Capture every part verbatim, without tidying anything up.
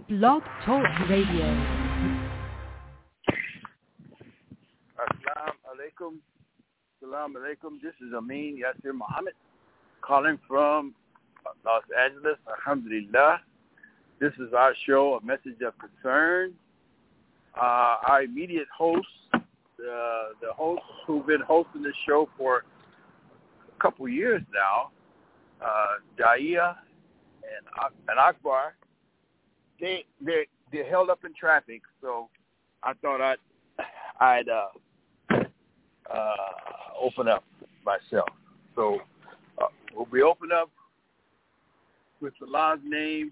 Blog Talk Radio. Assalamu alaikum. Assalamu alaikum. This is Amin Yasir Muhammad calling from Los Angeles. Alhamdulillah. This is our show, A Message of Concern. Uh, our immediate hosts, uh, the hosts who've been hosting this show for a couple years now, uh, Daia and, and Akbar, they they they're held up in traffic, so I thought I'd I'd uh, uh, open up myself. So uh, we'll be open up with Allah's name,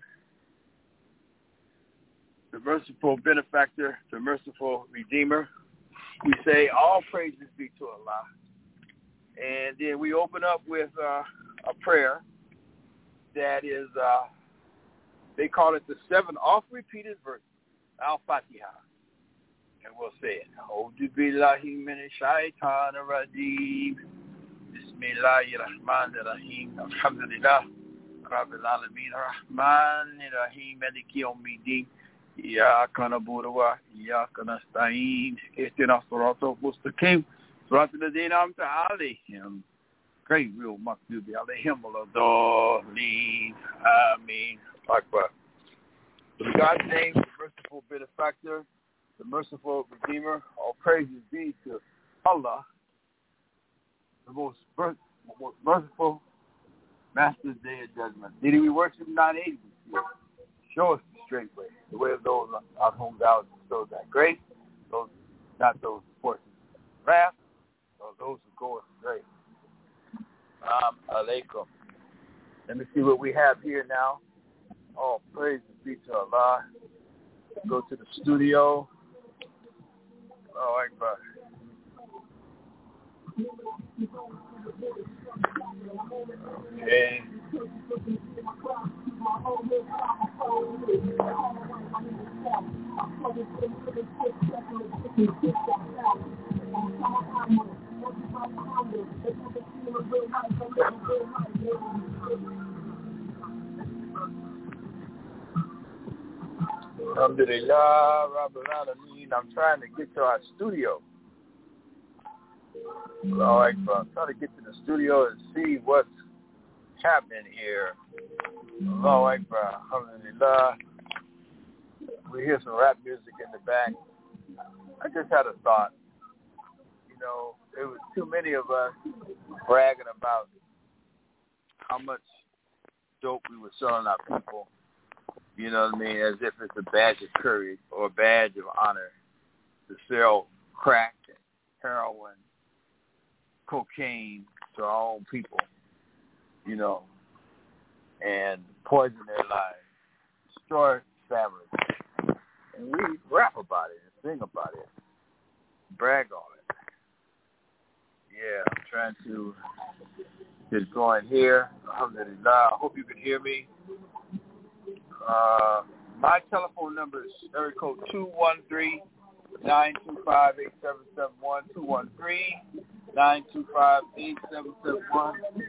the merciful benefactor, the merciful redeemer. We say all praises be to Allah. And then we open up with uh, a prayer that is, uh, they call it the seven oft-repeated verses, Al-Fatiha. And we'll say it. A'udhu billahi minash shaitanir rajeem. Bismillahir rahmanir rahim. Alhamdulillah. Rabbil alamin. Rahmanir rahim. Maliki yawmiddin. Iyyaka na'budu wa iyyaka nasta'in. Ihdinas siratal mustaqim. Siratal ladzina an'amta 'alayhim. Great real maghdubi 'alayhim waladdallin. Ameen. Akbar. In God's name, the merciful benefactor, the merciful redeemer, all praises be to Allah, the most, the most merciful master's day of judgment. Did we worship not able to show us the straight way, the way of those on whom thou bestowed that grace, those not those portions of wrath, or those who go astray. Um, alaikum. Let me see what we have here now. All praises be to Allah. Go to the studio. Oh, Akbar. Okay. Alhamdulillah, Rabbil Alameen. I'm trying to get to our studio. All right, bro. I'm trying to get to the studio and see what's happening here. All right, bro. Alhamdulillah. We hear some rap music in the back. I just had a thought. You know, there was too many of us bragging about how much dope we were selling our people. You know what I mean? As if it's a badge of courage or a badge of honor to sell crack and heroin, cocaine to our own people, you know, and poison their lives, destroy families. And we rap about it and sing about it, brag on it. Yeah, I'm trying to get going here. Alhamdulillah. I hope you can hear me. Uh, my telephone number is area code two one three, nine two five, eight seven seven one, two one three, nine two five, eight seven seven one.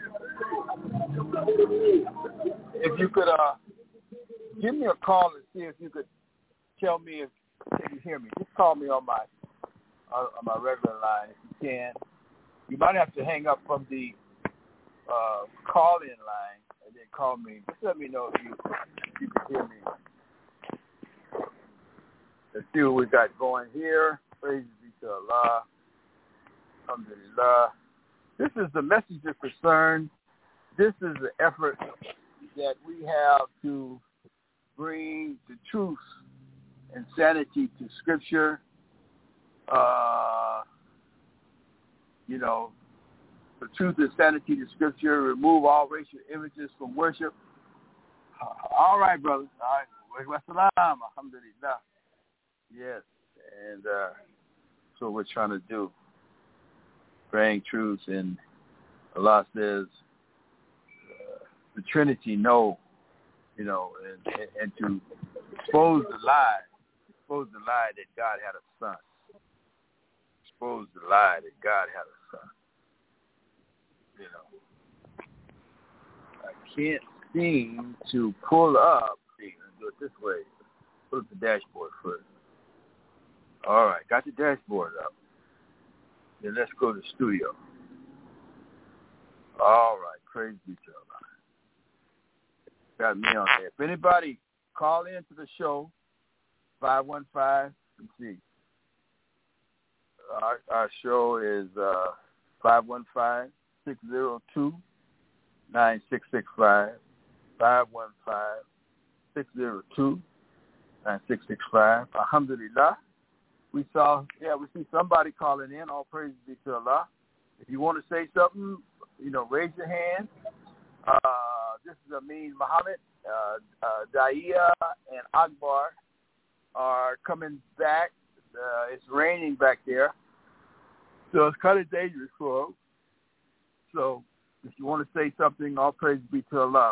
If you could uh, give me a call and see if you could tell me if, if you hear me. Just call me on my on, on my regular line if you can. You might have to hang up from the uh, call-in line and then call me. Just let me know if you if you can hear me. Let's see what we got going here. Praise be to Allah. Alhamdulillah. This is the message of concern. This is the effort that we have to bring the truth and sanity to Scripture. Uh, you know, the truth and sanity to Scripture, remove all racial images from worship. Uh, all right, brothers. All right. Wassalam. Alhamdulillah. Yes. And uh, that's what we're trying to do. Bring truth. And Allah says, uh, the Trinity know, you know, and, and, and to expose the lie, expose the lie that God had a son. Expose the lie that God had a son. You know, I can't seem to pull up. See, let's do it this way. pull up the dashboard first. All right, got the dashboard up. Then let's go to the studio. All right, praise be to Allah. Got me on there. If anybody call into the show, five one five, let's see. Our, our show is uh, five one five, six zero two, nine six six five, five one five, six zero two, nine six six five. Alhamdulillah. We saw, yeah, we see somebody calling in. All praise be to Allah. If you want to say something, you know, raise your hand. Uh, this is Amin Muhammad. Uh, uh, Daia and Akbar are coming back. Uh, it's raining back there, so it's kind of dangerous for them. So if you want to say something, all praise be to Allah.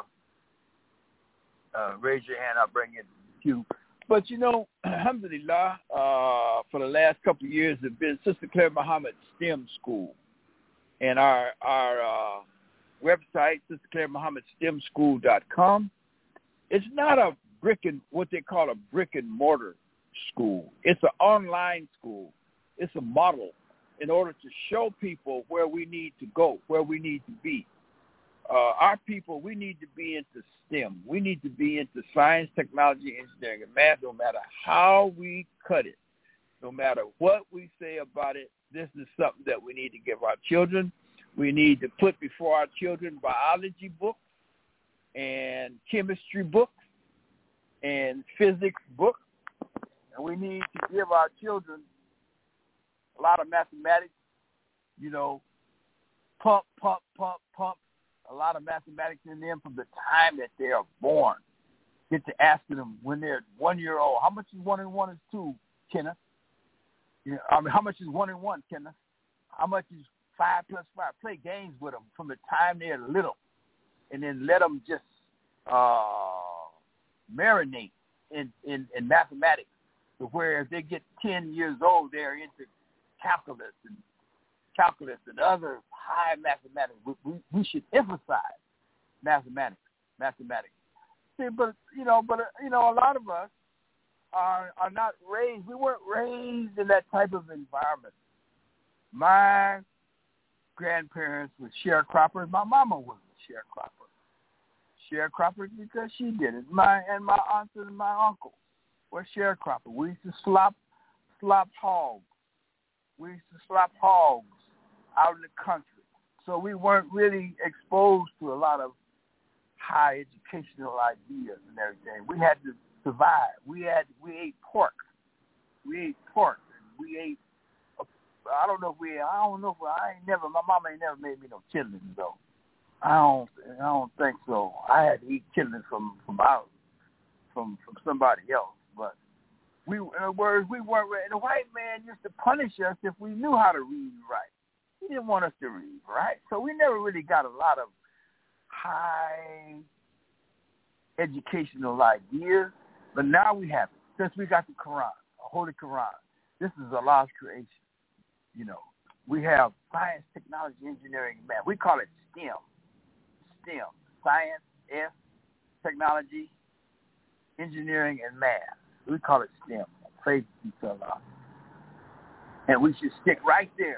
Uh, raise your hand. I'll bring it to you. But, you know, alhamdulillah, uh, for the last couple of years, there's been Sister Claire Muhammad STEM School. And our our uh, website, Sister Claire Muhammad STEM School dot com, it's not a brick and, what they call a brick and mortar school. It's an online school. It's a model in order to show people where we need to go, where we need to be. Uh, our people, we need to be into STEM. We need to be into science, technology, engineering, and math, no matter how we cut it, no matter what we say about it. This is something that we need to give our children. We need to put before our children biology books and chemistry books and physics books. And we need to give our children a lot of mathematics, you know, pump, pump, pump, pump. A lot of mathematics in them from the time that they are born. Get to asking them when they're one year old, how much is one and one is two, Kenneth? You know, I mean, how much is one and one, Kenneth? How much is five plus five? Play games with them from the time they're little, and then let them just uh, marinate in, in, in mathematics. So where if they get ten years old, they're into calculus and calculus and other high mathematics. We, we, we should emphasize mathematics, mathematics. See, but you know, but uh, you know, a lot of us are are not raised. We weren't raised in that type of environment. My grandparents were sharecroppers. My mama was a sharecropper. Sharecroppers because she did it. My and my aunts and my uncles were sharecroppers. We used to slop slop hogs. We used to slop hogs out in the country. So we weren't really exposed to a lot of high educational ideas and everything. We had to survive. We had we ate pork. We ate pork. We ate. I don't know if we. I don't know if we, I ain't never. My mama ain't never made me no chitlins though. I don't. I don't think so. I had to eat chitlins from from out from from somebody else. But we, in other words, we weren't. And the white man used to punish us if we knew how to read and write. He didn't want us to read, right? So we never really got a lot of high educational ideas. But now we have it. Since we got the Quran, a Holy Quran. This is Allah's creation. You know, we have science, technology, engineering, and math. We call it STEM. STEM. Science, S, technology, engineering, and math. We call it STEM. Praise be to Allah. And we should stick right there.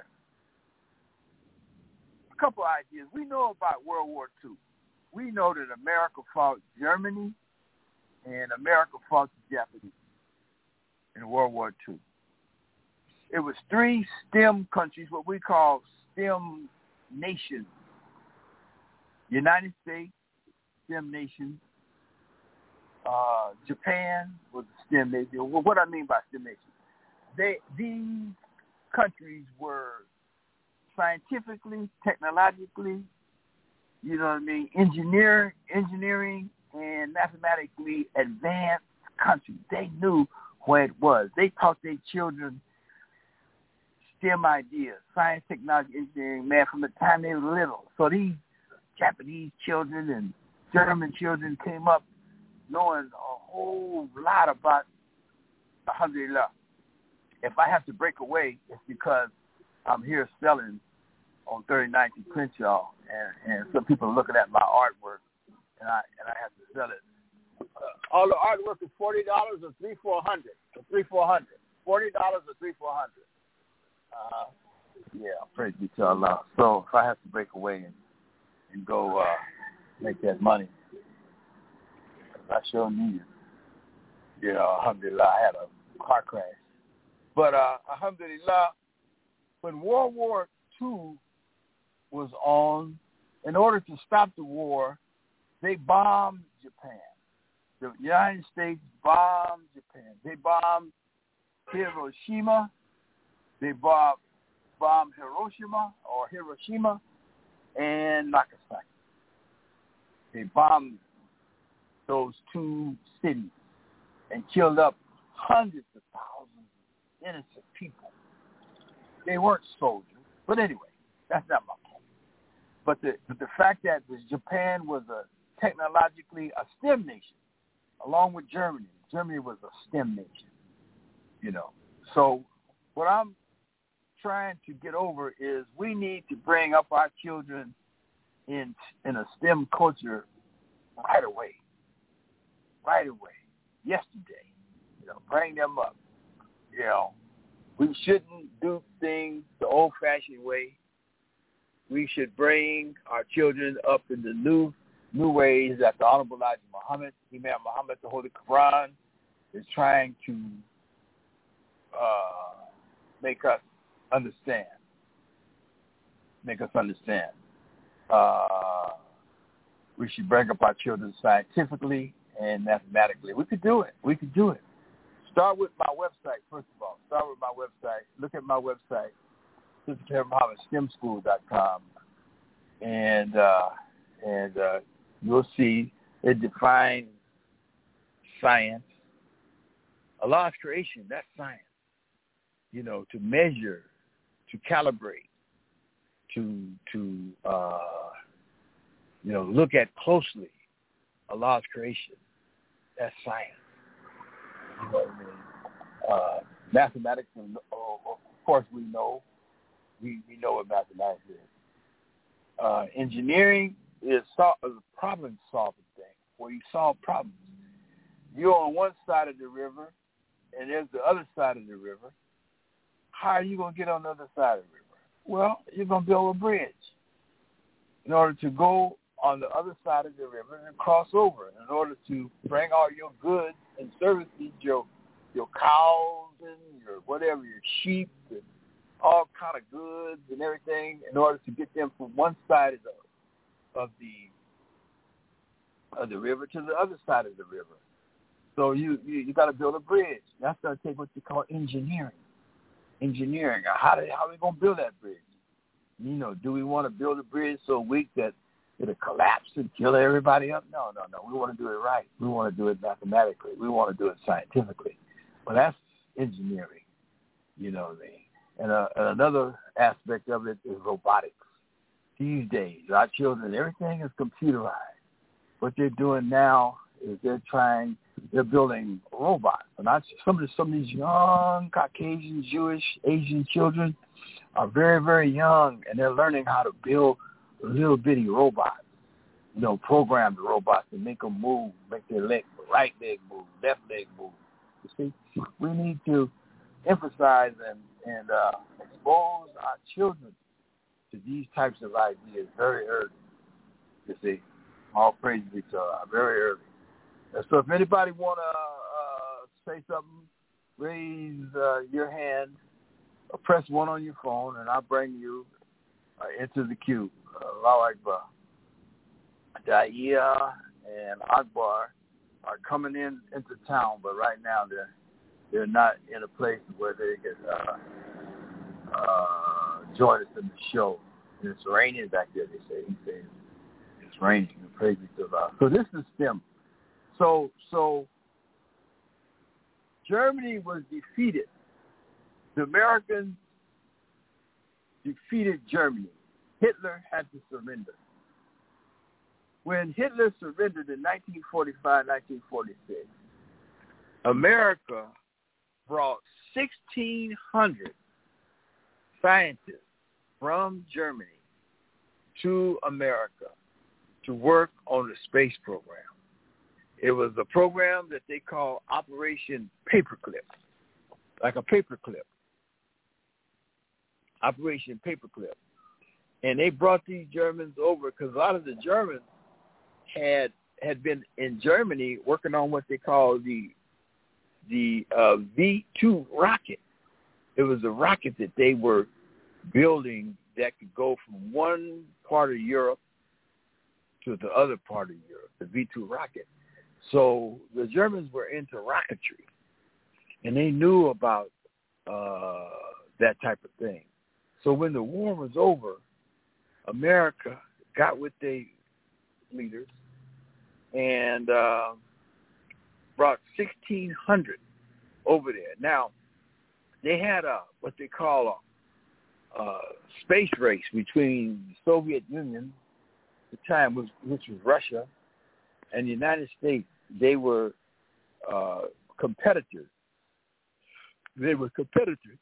A couple ideas. We know about World War Two. We know that America fought Germany and America fought the Japanese in World War Two. It was three STEM countries, what we call STEM nations. United States, STEM nation. Uh, Japan was a STEM nation. Well, what I mean by STEM nation, they these countries were scientifically, technologically, you know what I mean, engineer, engineering, and mathematically advanced countries. They knew where it was. They taught their children STEM ideas, science, technology, engineering, math from the time they were little. So these Japanese children and German children came up knowing a whole lot about Alhamdulillah. If I have to break away, it's because I'm here selling on thirty-ninth and Crenshaw, and, and some people are looking at my artwork, and I and I have to sell it uh, all the artwork is forty dollars or three four hundred or three four hundred. Forty dollars or three four hundred. Uh, yeah, praise be to Allah. So if I have to break away and and go uh, make that money, I sure need it. You know, alhamdulillah, I had a car crash. But uh, alhamdulillah, when World War Two was on, in order to stop the war, they bombed Japan. The United States bombed Japan. They bombed Hiroshima. They bombed, bombed Hiroshima or Hiroshima and Nagasaki. They bombed those two cities and killed up hundreds of thousands of innocent people. They weren't soldiers. But anyway, that's not my point. But the, but the fact that Japan was a technologically a STEM nation, along with Germany. Germany was a STEM nation, you know. So what I'm trying to get over is we need to bring up our children in in a STEM culture right away, right away, yesterday. You know, bring them up. You know, we shouldn't do things the old-fashioned way. We should bring our children up in the new new ways that the Honorable Elijah Muhammad, Imam Muhammad, the Holy Quran, is trying to uh, make us understand. Make us understand. Uh, we should bring up our children scientifically and mathematically. We could do it. We could do it. Start with my website, first of all. Start with my website. Look at my website, Sister Terry Muhammad stem school dot com. And, uh, and uh, you'll see it defines science. Allah's creation, that's science. You know, to measure, to calibrate, to, to uh, you know, look at closely Allah's creation. That's science. You know what I mean? Uh, mathematics, and, oh, of course we know. We, we know what mathematics is. Uh, engineering is so, a problem-solving thing, where you solve problems. You're on one side of the river, and there's the other side of the river. How are you going to get on the other side of the river? Well, you're going to build a bridge in order to go on the other side of the river and cross over, in order to bring all your goods and services, your your cows and your whatever, your sheep and all kind of goods and everything, in order to get them from one side of the of the of the river to the other side of the river. So you you, you got to build a bridge. That's going to take what you call engineering. Engineering. How do, how are we going to build that bridge? You know, do we want to build a bridge so weak that it'll collapse and kill everybody up? No, no, no. We want to do it right. We want to do it mathematically. We want to do it scientifically. Well, that's engineering, you know what I mean? And, uh, and another aspect of it is robotics. These days, our children, everything is computerized. What they're doing now is they're trying, they're building robots. And I, some, of the, some of these young Caucasian, Jewish, Asian children are very, very young, and they're learning how to build little bitty robots, you know, program the robots to make them move, make their leg, right leg move, left leg move. You see, we need to emphasize and, and uh, expose our children to these types of ideas very early. You see, all praise be to Allah, very early. And so if anybody want to uh, say something, raise uh, your hand, or press one on your phone, and I'll bring you uh, into the queue. Allahu Akbar. Da'iyah and Akbar are coming in into town, but right now they're they're not in a place where they can uh, uh, join us in the show. And it's raining back there, they say. He says it's raining. Praise be to Allah. So this is STEM. So so Germany was defeated. The Americans defeated Germany. Hitler had to surrender. When Hitler surrendered in nineteen forty-five, nineteen forty-six, America brought sixteen hundred scientists from Germany to America to work on the space program. It was a program that they call Operation Paperclip, like a paperclip. Operation Paperclip. And they brought these Germans over because a lot of the Germans had had been in Germany working on what they call the the uh, V two rocket. It was a rocket that they were building that could go from one part of Europe to the other part of Europe, the V two rocket. So the Germans were into rocketry, and they knew about uh, that type of thing. So when the war was over, America got with their leaders and uh, brought sixteen hundred over there. Now, they had a what they call a, a space race between the Soviet Union, at the time, was, which was Russia, and the United States. They were uh, competitors. They were competitors.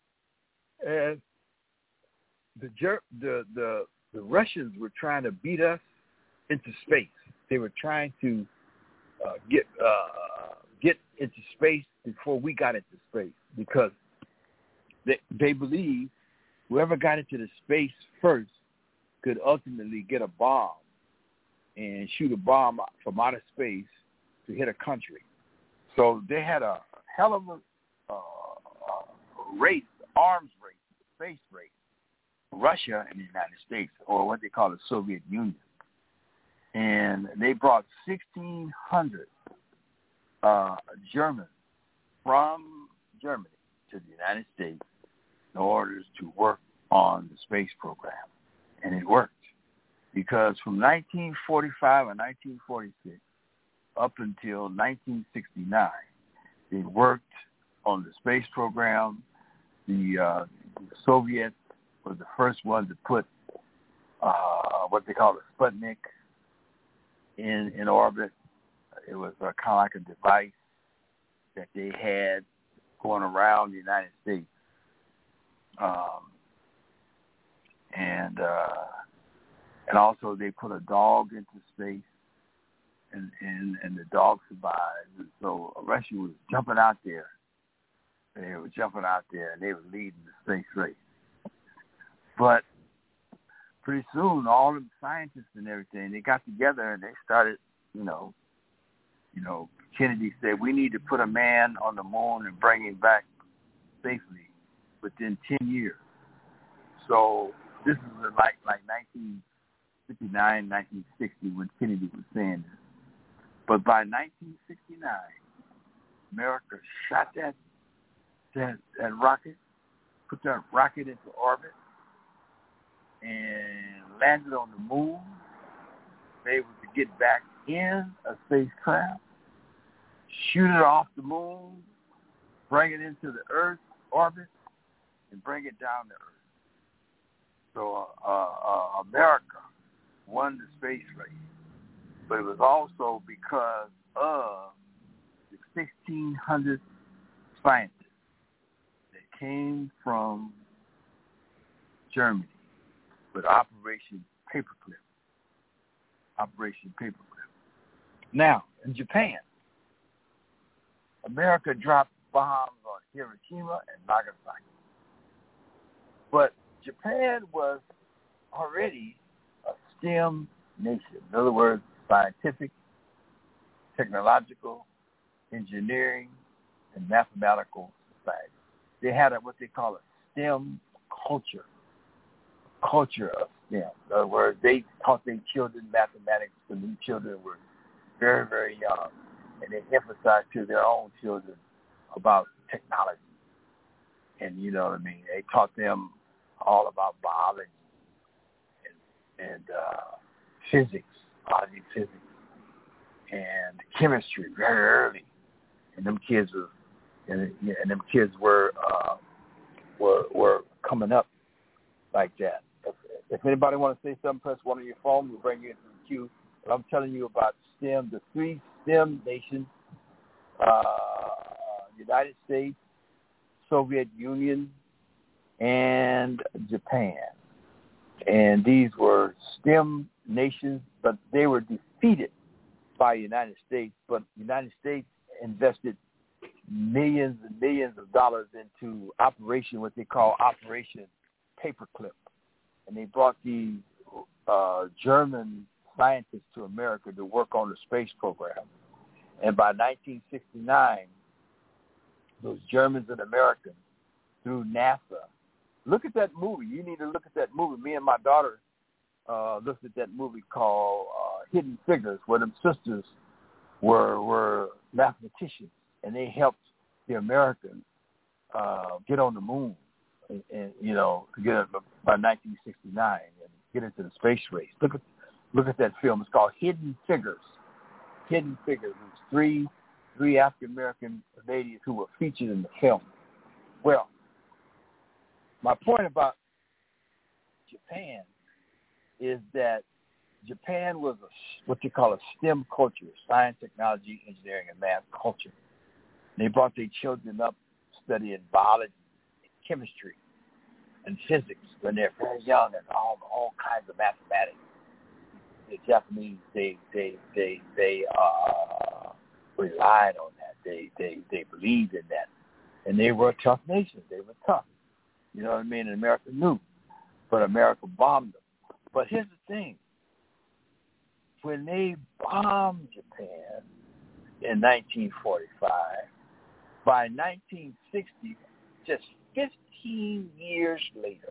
And the, the, the, the Russians were trying to beat us into space. They were trying to uh, get uh, get into space before we got into space because they, they believed whoever got into the space first could ultimately get a bomb and shoot a bomb from outer space to hit a country. So they had a hell of a uh, race, arms race, space race, Russia and the United States, or what they call the Soviet Union. And they brought sixteen hundred uh, Germans from Germany to the United States in order to work on the space program. And it worked because from nineteen forty-five and nineteen forty-six up until nineteen sixty-nine, they worked on the space program. The, uh, the Soviets were the first one to put uh, what they call a Sputnik in, in orbit. It was uh, kind of like a device that they had going around the United States. Um, and uh, and also they put a dog into space, and, and, and the dog survived. And so Russia was jumping out there. They were jumping out there, and they were leading the space race. But pretty soon, all the scientists and everything, they got together and they started, you know, you know, Kennedy said, we need to put a man on the moon and bring him back safely within ten years. So this is like like nineteen fifty-nine, nineteen sixty when Kennedy was saying this. But by nineteen sixty-nine, America shot that that, that rocket, put that rocket into orbit, and landed on the moon. They were able to get back in a spacecraft, shoot it off the moon, bring it into the Earth orbit, and bring it down to Earth. So uh, uh, America won the space race, but it was also because of the sixteen hundred scientists that came from Germany with Operation Paperclip. Operation Paperclip. Now, in Japan, America dropped bombs on Hiroshima and Nagasaki. But Japan was already a STEM nation. In other words, scientific, technological, engineering, and mathematical society. They had a, what they call a STEM culture, culture of STEM. In other words, they taught their children mathematics when these children were very, very young, and they emphasized to their own children about technology. And you know what I mean? They taught them all about biology and, and uh, physics, biology, physics, and chemistry very early. And them kids were, and, and them kids were uh, were were coming up like that. If, if anybody want to say something, press one on your phone. We'll bring you into the queue. But I'm telling you about STEM, the three STEM nations: uh, United States, Soviet Union, and Japan. And these were STEM nations, but they were defeated by the United States, but the United States invested millions and millions of dollars into Operation, what they call Operation Paperclip. And they brought the uh, German scientists to America to work on the space program. And by nineteen sixty-nine, those Germans and Americans, through NASA, look at that movie. You need to look at that movie. Me and my daughter uh, looked at that movie called uh, Hidden Figures, where them sisters were were mathematicians, and they helped the Americans uh, get on the moon, and, and you know, to get it by nineteen sixty-nine and get into the space race. Look at look at that film. It's called Hidden Figures. Hidden Figures. It was three three African American ladies who were featured in the film. Well, my point about Japan is that Japan was a, what you call a STEM culture, science, technology, engineering, and math culture. They brought their children up studying biology, and chemistry, and physics when they're very young, and all all kinds of mathematics. The Japanese, they they they they uh, relied on that. They they they believed in that, and they were a tough nation. They were tough. You know what I mean? And America knew, but America bombed them. But here's the thing: when they bombed Japan in nineteen forty-five, by nineteen sixty, just fifteen years later,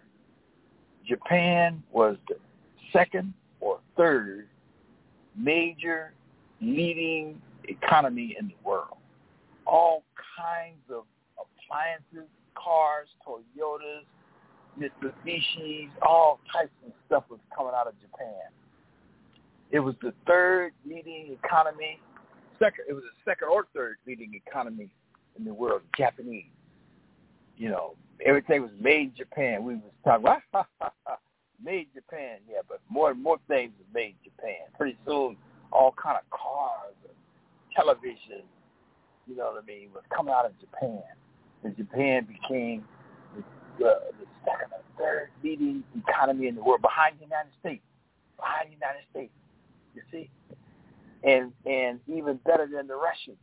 Japan was the second or third major leading economy in the world. All kinds of appliances, cars, Toyotas, Mitsubishis, all types of stuff was coming out of Japan. It was the third leading economy, second, it was the second or third leading economy in the world, Japanese. You know, everything was made in Japan. We was talking about made Japan, yeah, but more and more things was made in Japan. Pretty soon, all kind of cars and television, you know what I mean, was coming out of Japan. And Japan became the, the, the second or third leading economy in the world, behind the United States, behind the United States, you see? And and even better than the Russians.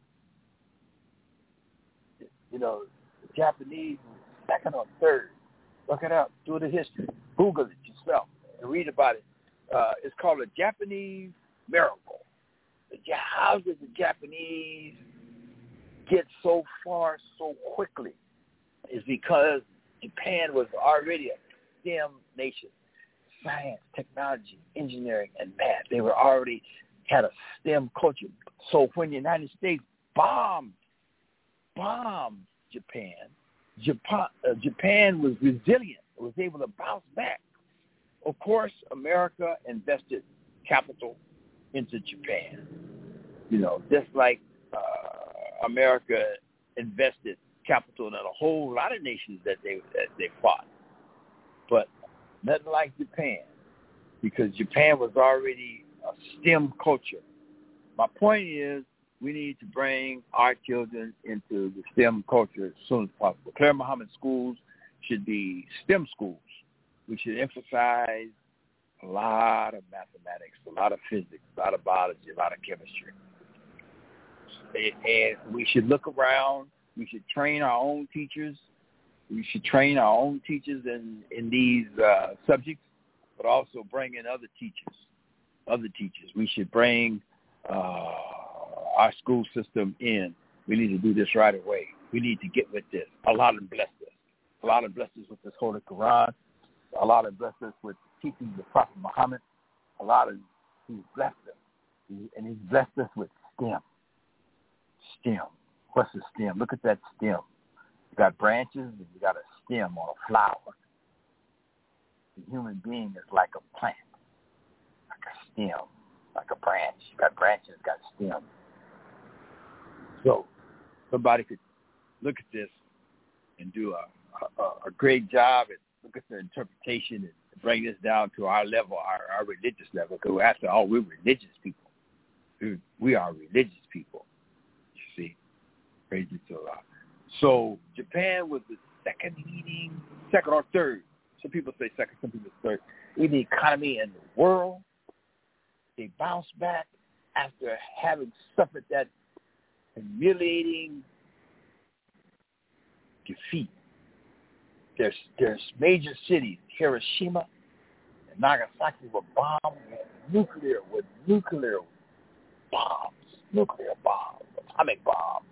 You know, the Japanese were second or third. Look it up. Do the history. Google it yourself and read about it. Uh, it's called a Japanese miracle. How did the Japanese get so far so quickly? Is because Japan was already a STEM nation. Science, technology, engineering, and math. They were already had a STEM culture. So when the United States bombed, bombed Japan, Japan, uh, Japan was resilient. It was able to bounce back. Of course, America invested capital into Japan. You know, just like uh, America invested capital in a whole lot of nations that they that they fought. But nothing like Japan, because Japan was already a STEM culture. My point is, we need to bring our children into the STEM culture as soon as possible. Claire Muhammad schools should be STEM schools. We should emphasize a lot of mathematics, a lot of physics, a lot of biology, a lot of chemistry. And we should look around. We should train our own teachers. We should train our own teachers in, in these uh, subjects, but also bring in other teachers, other teachers. We should bring uh, our school system in. We need to do this right away. We need to get with this. Allah has blessed us. Allah has blessed us with this Holy Quran. Allah has blessed us with teaching the Prophet Muhammad. Allah has He's blessed us. He, and He's blessed us with STEM. STEM. What's a stem? Look at that stem. You got branches and you got a stem or a flower. The human being is like a plant, like a stem, like a branch. You got branches, got stems. So somebody could look at this and do a, a, a great job and look at the interpretation and bring this down to our level, our, our religious level, because after all, we're religious people. We, we are religious people, you see. Praise to Allah. So Japan was the second leading, second or third. Some people say second, some people say third. Leading economy in the world. They bounced back. after having suffered that humiliating defeat. There's there's major cities, Hiroshima and Nagasaki, were bombed with nuclear with nuclear bombs, nuclear bombs, atomic bombs.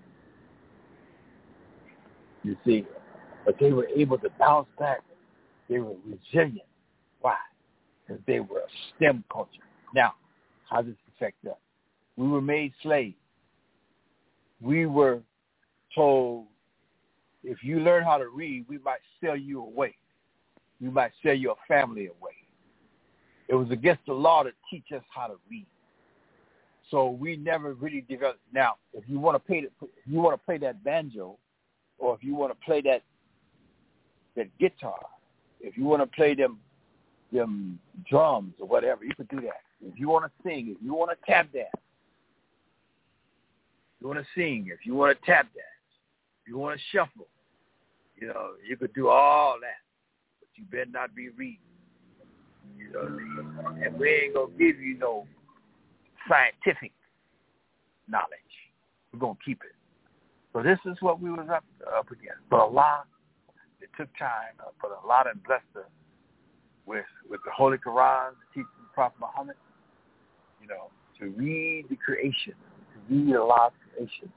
You see, but they were able to bounce back. They were resilient. Why? Because they were a STEM culture. Now, how does this affect us? We were made slaves. We were told, if you learn how to read, we might sell you away. We might sell your family away. It was against the law to teach us how to read. So we never really developed. Now, if you want to play, if you want to play that banjo, or if you want to play that that guitar, if you want to play them them drums or whatever, you could do that. If you want to sing, if you want to tap dance, if you want to sing, if you want to tap dance, if you want to shuffle, you know, you could do all that, but you better not be reading. You know what I mean? And we ain't gonna give you no scientific knowledge. We're gonna keep it. So this is what we was up up against. But Allah, it took time, uh, but Allah and blessed us with with the Holy Quran, the teaching of Prophet Muhammad, you know, to read the creation, to read Allah's creation,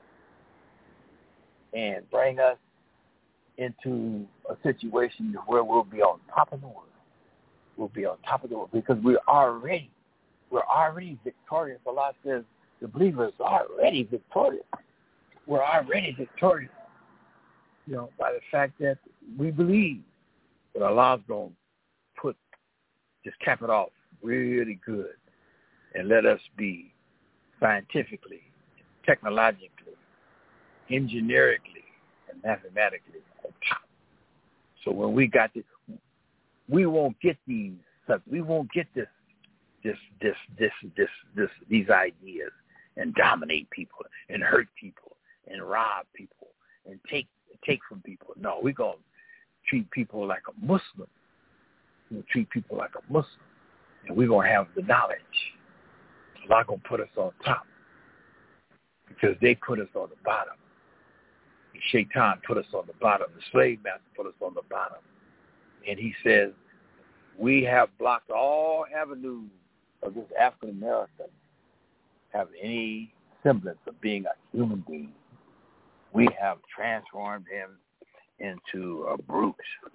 and bring us into a situation where we'll be on top of the world. We'll be on top of the world because we're already, we're already victorious. Allah says the believers are already victorious. We're already victorious, you know, by the fact that we believe that Allah's going to put, just cap it off really good and let us be scientifically, technologically, engineerically, and mathematically on top. So when we got this, we won't get these, we won't get this, this, this, this, this, this, these ideas and dominate people and hurt people and rob people and take take from people. No, we're going to treat people like a Muslim. We're going to treat people like a Muslim. And we're going to have the knowledge. Allah going to put us on top because they put us on the bottom. The Shaitan put us on the bottom. The slave master put us on the bottom. And he says, we have blocked all avenues of this African American have any semblance of being a human being. We have transformed him into a brute.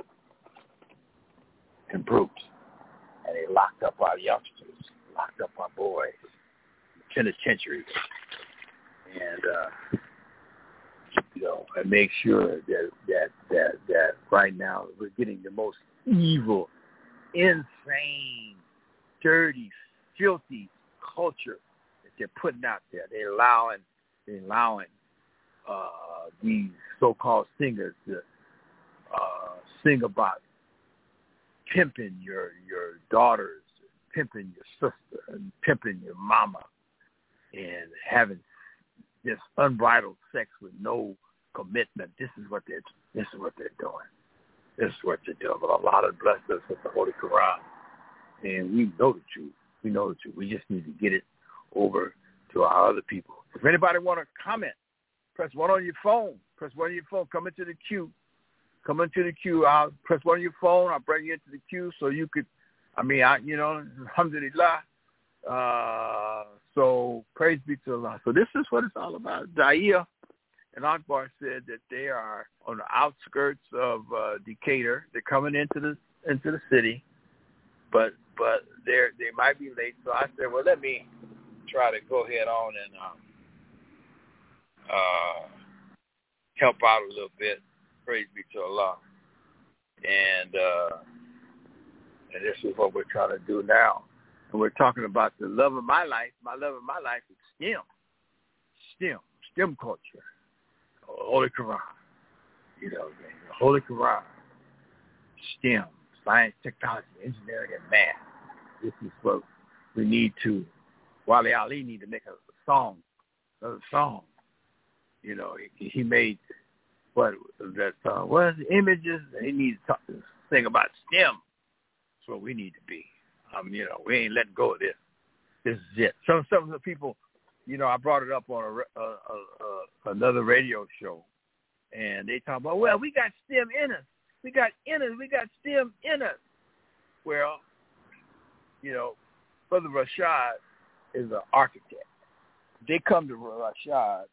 And brutes. And they locked up our youngsters, locked up our boys, penitentiaries. And, uh, you know, and make sure that, that, that, that right now we're getting the most evil, insane, dirty, filthy culture that they're putting out there. They're allowing, they're allowing uh, these so-called singers to uh, sing about pimping your your daughters, pimping your sister, and pimping your mama, and having this unbridled sex with no commitment. This is what they're this is what they're doing. This is what they're doing. But Allah has blessed us with the Holy Quran, and we know the truth. We know the truth. We just need to get it over to our other people. If anybody want to comment, press one on your phone. Press one on your phone. Come into the queue. Come into the queue. I'll press one on your phone. I'll bring you into the queue so you could, I mean, I, you know, alhamdulillah. Uh, so praise be to Allah. So this is what it's all about. Da'iya and Akbar said that they are on the outskirts of uh, Decatur. They're coming into the into the city, but but they're they might be late. So I said, well, let me try to go ahead on and um, uh, help out a little bit. Praise be to Allah. And uh, and this is what we're trying to do now. And we're talking about the love of my life. My love of my life is STEM. STEM. STEM culture. Holy Quran. You know, the Holy Quran. STEM. Science, technology, engineering, and math. This is what we need to, Wale Ali need to make a song, another song. You know, he, he made what that uh, what is the images? He needs to, talk, to sing about STEM. That's what we need to be. Um, you know, we ain't letting go of this. this is it. Some some of the people, you know, I brought it up on a, a, a, a another radio show, and they talk about, well, we got STEM in us, we got in us, we got STEM in us. Well, you know, Brother Rashad is an architect. They come to Rashad,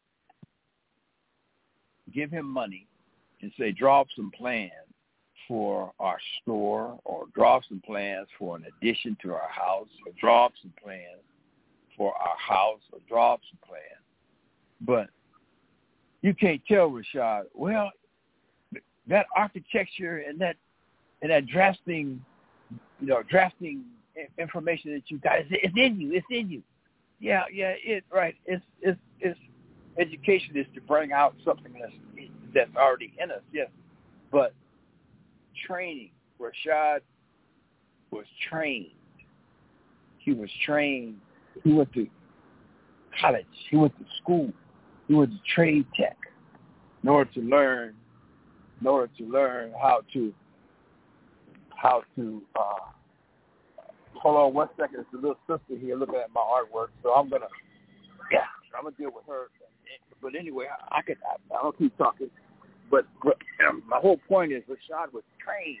give him money, and say, draw up some plans for our store, or draw up some plans for an addition to our house, or draw up some plans for our house, or draw up some plans. But you can't tell Rashad, well, that architecture and that and that drafting, you know, drafting information that you got, it's in you, it's in you. Yeah, yeah, it right. It's it's it's education is to bring out something that's that's already in us, yes. But training, Rashad was trained. He was trained. He went to college. He went to school. He went to trade tech in order to learn, in order to learn how to, how to. Uh, hold on one second. It's a little sister here looking at my artwork, so I'm gonna, yeah, I'm gonna deal with her. But anyway, I, I could, I, I don't keep talking. But, but um, my whole point is Rashad was trained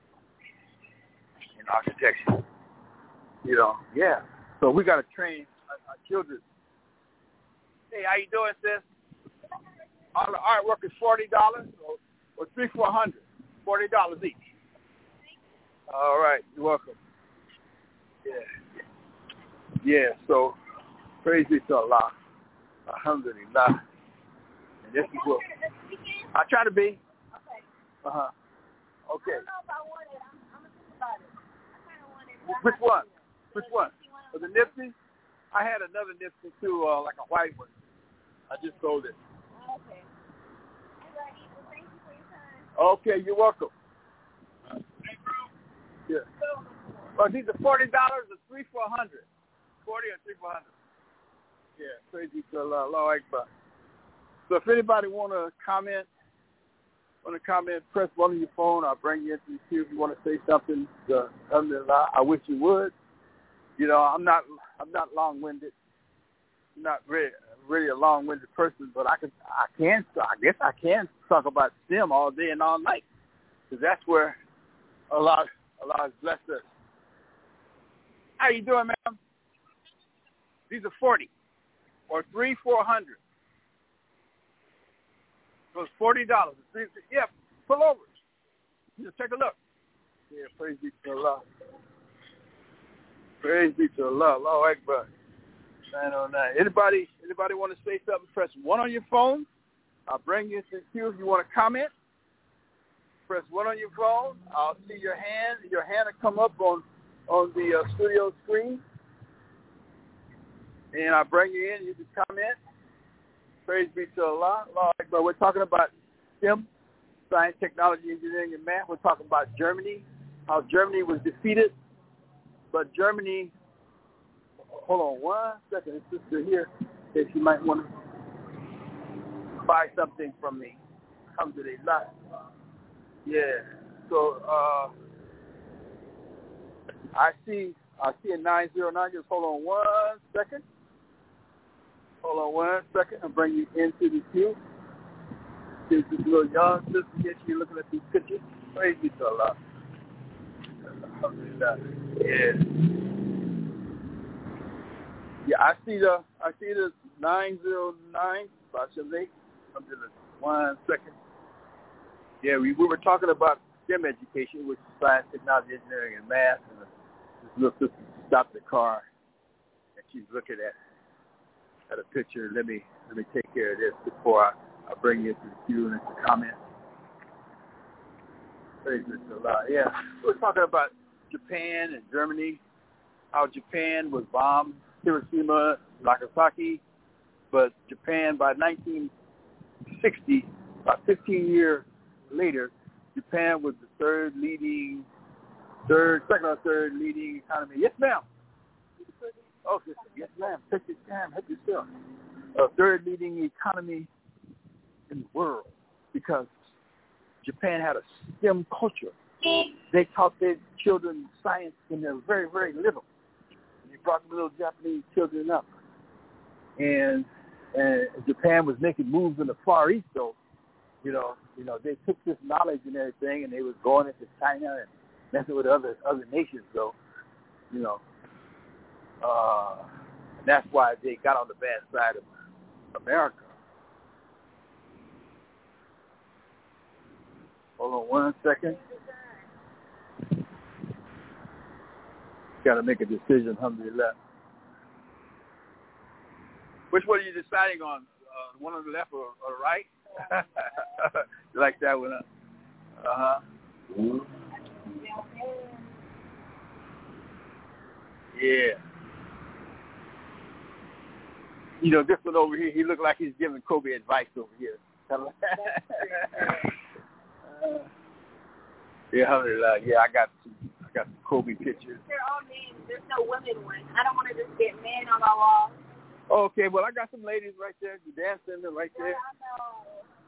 in architecture. You know, yeah. So we got to train our, our children. Hey, how you doing, sis? All the artwork is forty dollars or, or three, four hundred. Forty dollars each. All right, you're welcome. Yeah. Yeah. So praise be to Allah. Alhamdulillah. And this is what I try to be. Okay. Uh huh. Okay. I don't know if I want it. I'm, I'm gonna think about it. I kind of want it. Which one? Which one? For the Nipsey? I had another Nipsey too, uh, like a white one. I just sold it. Okay. All right. Well, thank you for your time. Okay, you're welcome. Yeah. Well, these are forty dollars or three for a hundred. Forty or three for a hundred. Yeah. Praise be to Allah. Allahu Akbar. So if anybody want to comment, want to comment, press one on your phone. I'll bring you into the queue if you want to say something. Uh, alhamdulillah, I wish you would. You know, I'm not, I'm not long-winded. I'm not really, really a long-winded person, but I can, I can, I guess I can talk about STEM all day and all night, because that's where Allah, Allah has blessed us. How you doing, ma'am? These are forty, or three, four hundred. So it's forty dollars. Yeah, pull over. Just take a look. Yeah, praise be to Allah. Praise be to Allah. Allahu Akbar. nine oh nine. Anybody, anybody want to say something? Press one on your phone. I'll bring you to the queue if you want to comment. Press one on your phone. I'll see your hand. Your hand will come up on on the uh, studio screen, and I'll bring you in. You can comment. Praise be to Allah. Allah Akbar. We're talking about STEM, science, technology, engineering, and math. We're talking about Germany, how Germany was defeated. But Germany, hold on one second. This sister here, if you might want to buy something from me. Alhamdulillah. Yeah. So uh, I see, I see a nine zero nine. Just hold on one second. Hold on one second. I'll bring you into the queue. There's this little young sister here. She's looking at these pictures. Praise be to Allah. Alhamdulillah. Yeah. Yeah, I see the, I see the nine zero nine, five seven eight. Alhamdulillah. One second. Yeah, we, we were talking about STEM education, which is science, technology, engineering, and math. And this little sister stopped the car, and she's looking at at a picture. Let me let me take care of this before I, I bring you to the queue and into comments. Praise Allah. Yeah, we were talking about Japan and Germany, how Japan was bombed, Hiroshima, Nagasaki, but Japan by nineteen sixty, about fifteen years later, Japan was the third leading, third, second or third leading economy. Yes, ma'am. Okay, yes, ma'am. Take your time. Help yourself. Uh, third leading economy in the world because Japan had a STEM culture. They taught their children science when they were very, very little. You brought the little Japanese children up. And and Japan was making moves in the Far East, so, you know, you know, they took this knowledge and everything, and they was going into China and messing with other other nations, so, you know. Uh, and that's why they got on the bad side of America. Hold on one second. Got to make a decision, alhamdulillah. Which one are you deciding on? Uh, one on the left or, or right? You like that one? Uh huh. Yeah. You know, this one over here, he looked like he's giving Kobe advice over here. uh, yeah, alhamdulillah. Yeah, I got some, I got some Kobe pictures. They're all men. There's no women one. I don't want to just get men on my wall. Okay, well, I got some ladies right there. You dancing there right there. Yeah, I know.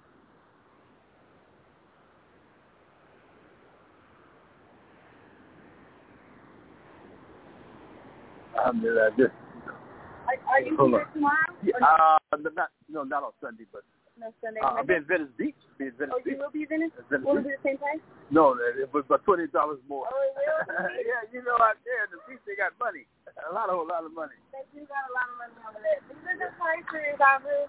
Alhamdulillah. Just, Are, are you hold here on. tomorrow? Yeah, no? uh, not, no, not on Sunday, but No, Sunday. uh, I'll be in Venice Beach. Be in Venice Oh, Beach. you will be Venice? Venice Will Beach. it be the same price? No, it was about twenty dollars more. Oh, it will be? Yeah, you know, out there in the beach, they got money. A lot, of, a lot of money. They do got a lot of money over there. These are the prices, Aubrey.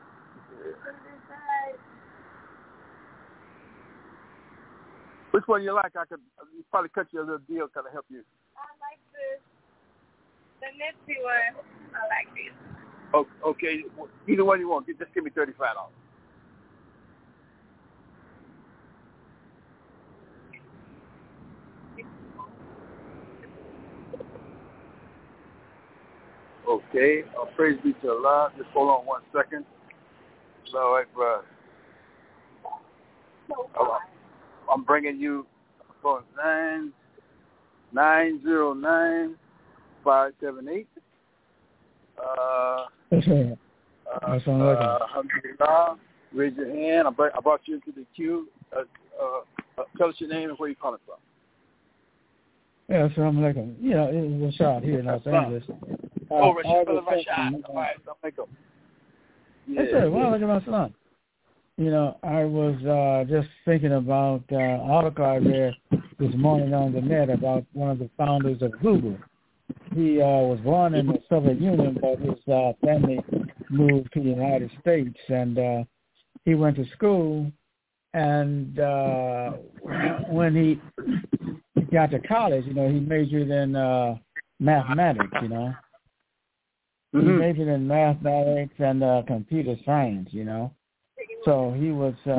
Which one you like? I could probably cut you a little deal, kind of help you. I like this. The Nipsey one. I like this. Oh, okay, either one you want. Just give me thirty-five dollars. Okay, uh, praise be to Allah. Just hold on one second. Allahu Akbar. Oh, I'm bringing you for nine nine zero nine five seven eight. Uh, That's right. uh, That's all right. uh, alhamdulillah. Raise your hand. I brought, I brought you into the queue. Uh, uh, uh, tell us your name and where you're calling from. Yeah, assalamu alaikum. Yeah, it was a shot here in Los Angeles. Uh, Oh, Rashid August Rashad. second, All right, assalamu alaikum. That's it. Well, look at my son. You know, I was uh, just thinking about uh, an article I read this morning on the net about one of the founders of Google. He uh, was born in the Soviet Union, but his uh, family moved to the United States, and uh, he went to school. And uh, when he got to college, you know, he majored in uh, mathematics. You know, mm-hmm. he majored in mathematics and uh, computer science. You know. So he was, uh,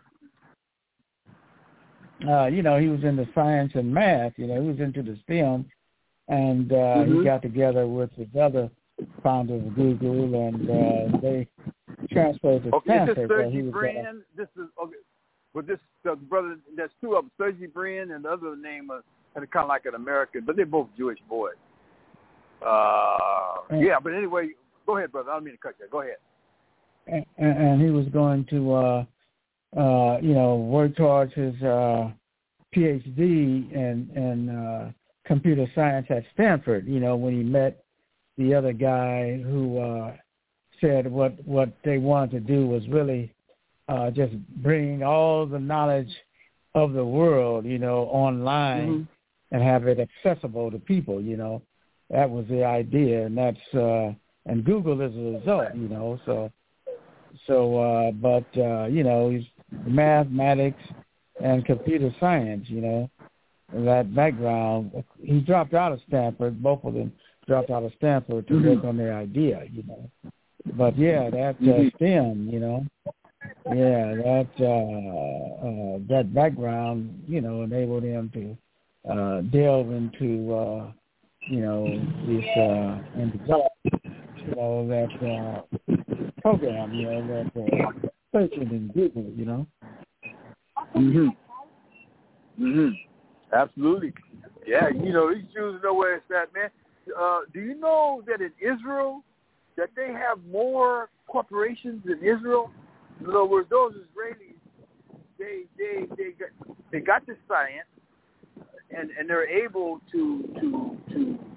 mm-hmm. uh, you know, he was into science and math. You know, he was into the STEM, and uh, mm-hmm. he got together with his other founder of Google, and uh, they transferred to okay, Stanford. This is so Sergey he was, Brin. uh, This is okay. Well, this the brother. There's two of them, Sergey Brin, and the other name uh, kind of like an American, but they're both Jewish boys. Uh, yeah, but anyway, go ahead, brother. I don't mean to cut you. Go ahead. And, and he was going to, uh, uh, you know, work towards his uh, P H D in, in uh, computer science at Stanford. You know, when he met the other guy who uh, said what what they wanted to do was really uh, just bring all the knowledge of the world, you know, online mm-hmm. and have it accessible to people. You know, that was the idea, and that's uh, and Google is a result. You know, so. So, uh, but, uh, you know, he's mathematics and computer science, you know, that background. He dropped out of Stanford. Both of them dropped out of Stanford to mm-hmm. work on their idea, you know. But, yeah, that uh, STEM, you know, yeah, that uh, uh, that background, you know, enabled him to uh, delve into, uh, you know, this, uh, and develop, you know, that uh, program, you know, that uh, searching in Google, you know. Mhm. Mhm. Absolutely. Yeah, you know, these Jews know where it's at, man. Uh, do you know that in Israel, that they have more corporations in Israel? In other words, those Israelis, they they they got they got the science, and and they're able to to to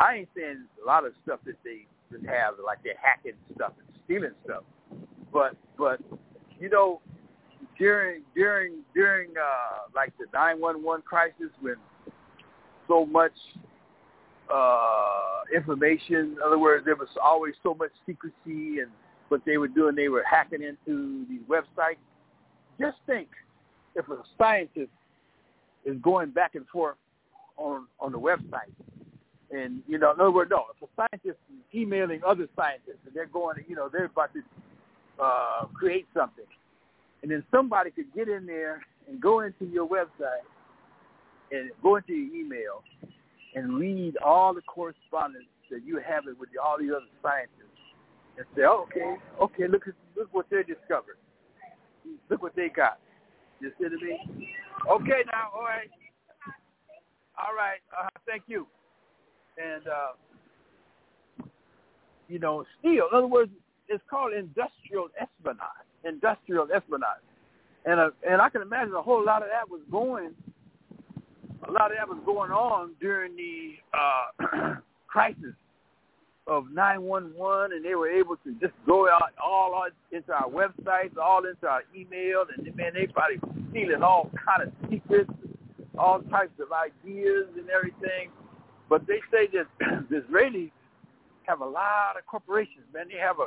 I ain't saying a lot of stuff that they just have, like they're hacking stuff and stealing stuff. But, but you know, during during during uh, like the nine one one crisis, when so much uh, information, in other words, there was always so much secrecy, and what they were doing, they were hacking into these websites. Just think, if a scientist is going back and forth on on the website, and, you know, in other words, no, if a scientist is emailing other scientists, and they're going, you know, they're about to uh, create something, and then somebody could get in there and go into your website and go into your email and read all the correspondence that you have with all the other scientists and say, oh, okay, okay, look at look what they discovered. Look what they got. You see what I mean? Okay, now, all right. All right, uh, thank you. And, uh, you know, steal. In other words, it's called industrial espionage, industrial espionage. And uh, and I can imagine a whole lot of that was going, a lot of that was going on during the uh, crisis of nine one one, and they were able to just go out all out into our websites, all into our email, and, man, they probably stealing all kind of secrets, all types of ideas and everything. But they say that the Israelis have a lot of corporations, man. They have a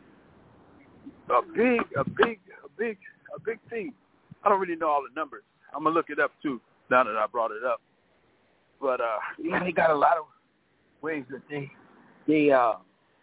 a big, a big, a big, a big thing. I don't really know all the numbers. I'm gonna look it up too now that I brought it up. But uh, yeah, they got a lot of ways that they they uh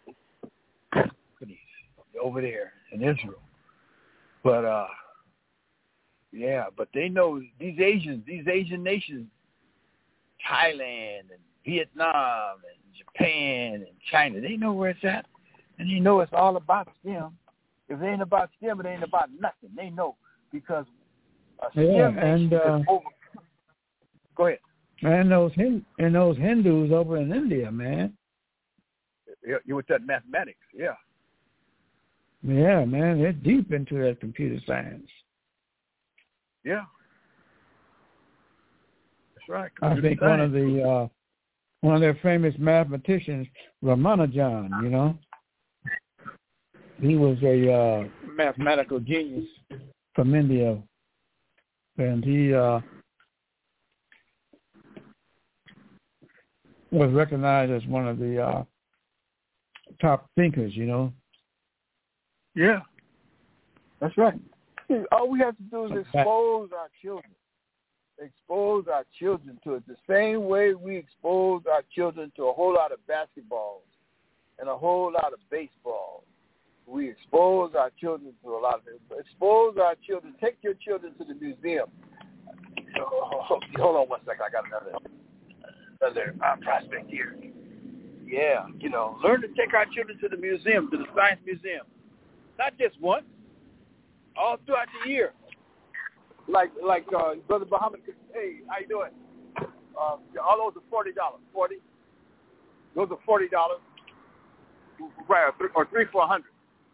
over there in Israel. But uh, yeah, but they know these Asians, these Asian nations, Thailand and Vietnam and Japan and China, they know where it's at, and they know it's all about them. If it ain't about them, it ain't about nothing. They know because a yeah, STEM and uh, over. Go ahead. And those and those Hindus over in India, man. You with that mathematics, yeah. Yeah, man, they're deep into that computer science. Yeah. That's right. I think one of the uh, one of their famous mathematicians, Ramanujan, you know, he was a uh, mathematical genius from India, and he uh, was recognized as one of the uh, top thinkers, you know. Yeah, that's right. All we have to do is expose our children. Expose our children to it the same way we expose our children to a whole lot of basketballs and a whole lot of baseball. We expose our children to a lot of it. Expose our children. Take your children to the museum. Oh, hold on one second. I got another another uh, prospect here. Yeah, you know, learn to take our children to the museum, to the science museum. Not just once, all throughout the year. Like like uh, Brother Muhammad, hey, how you doing? Uh, all those are forty dollars. Forty. Those are forty dollars. Right, or three, or three for a hundred.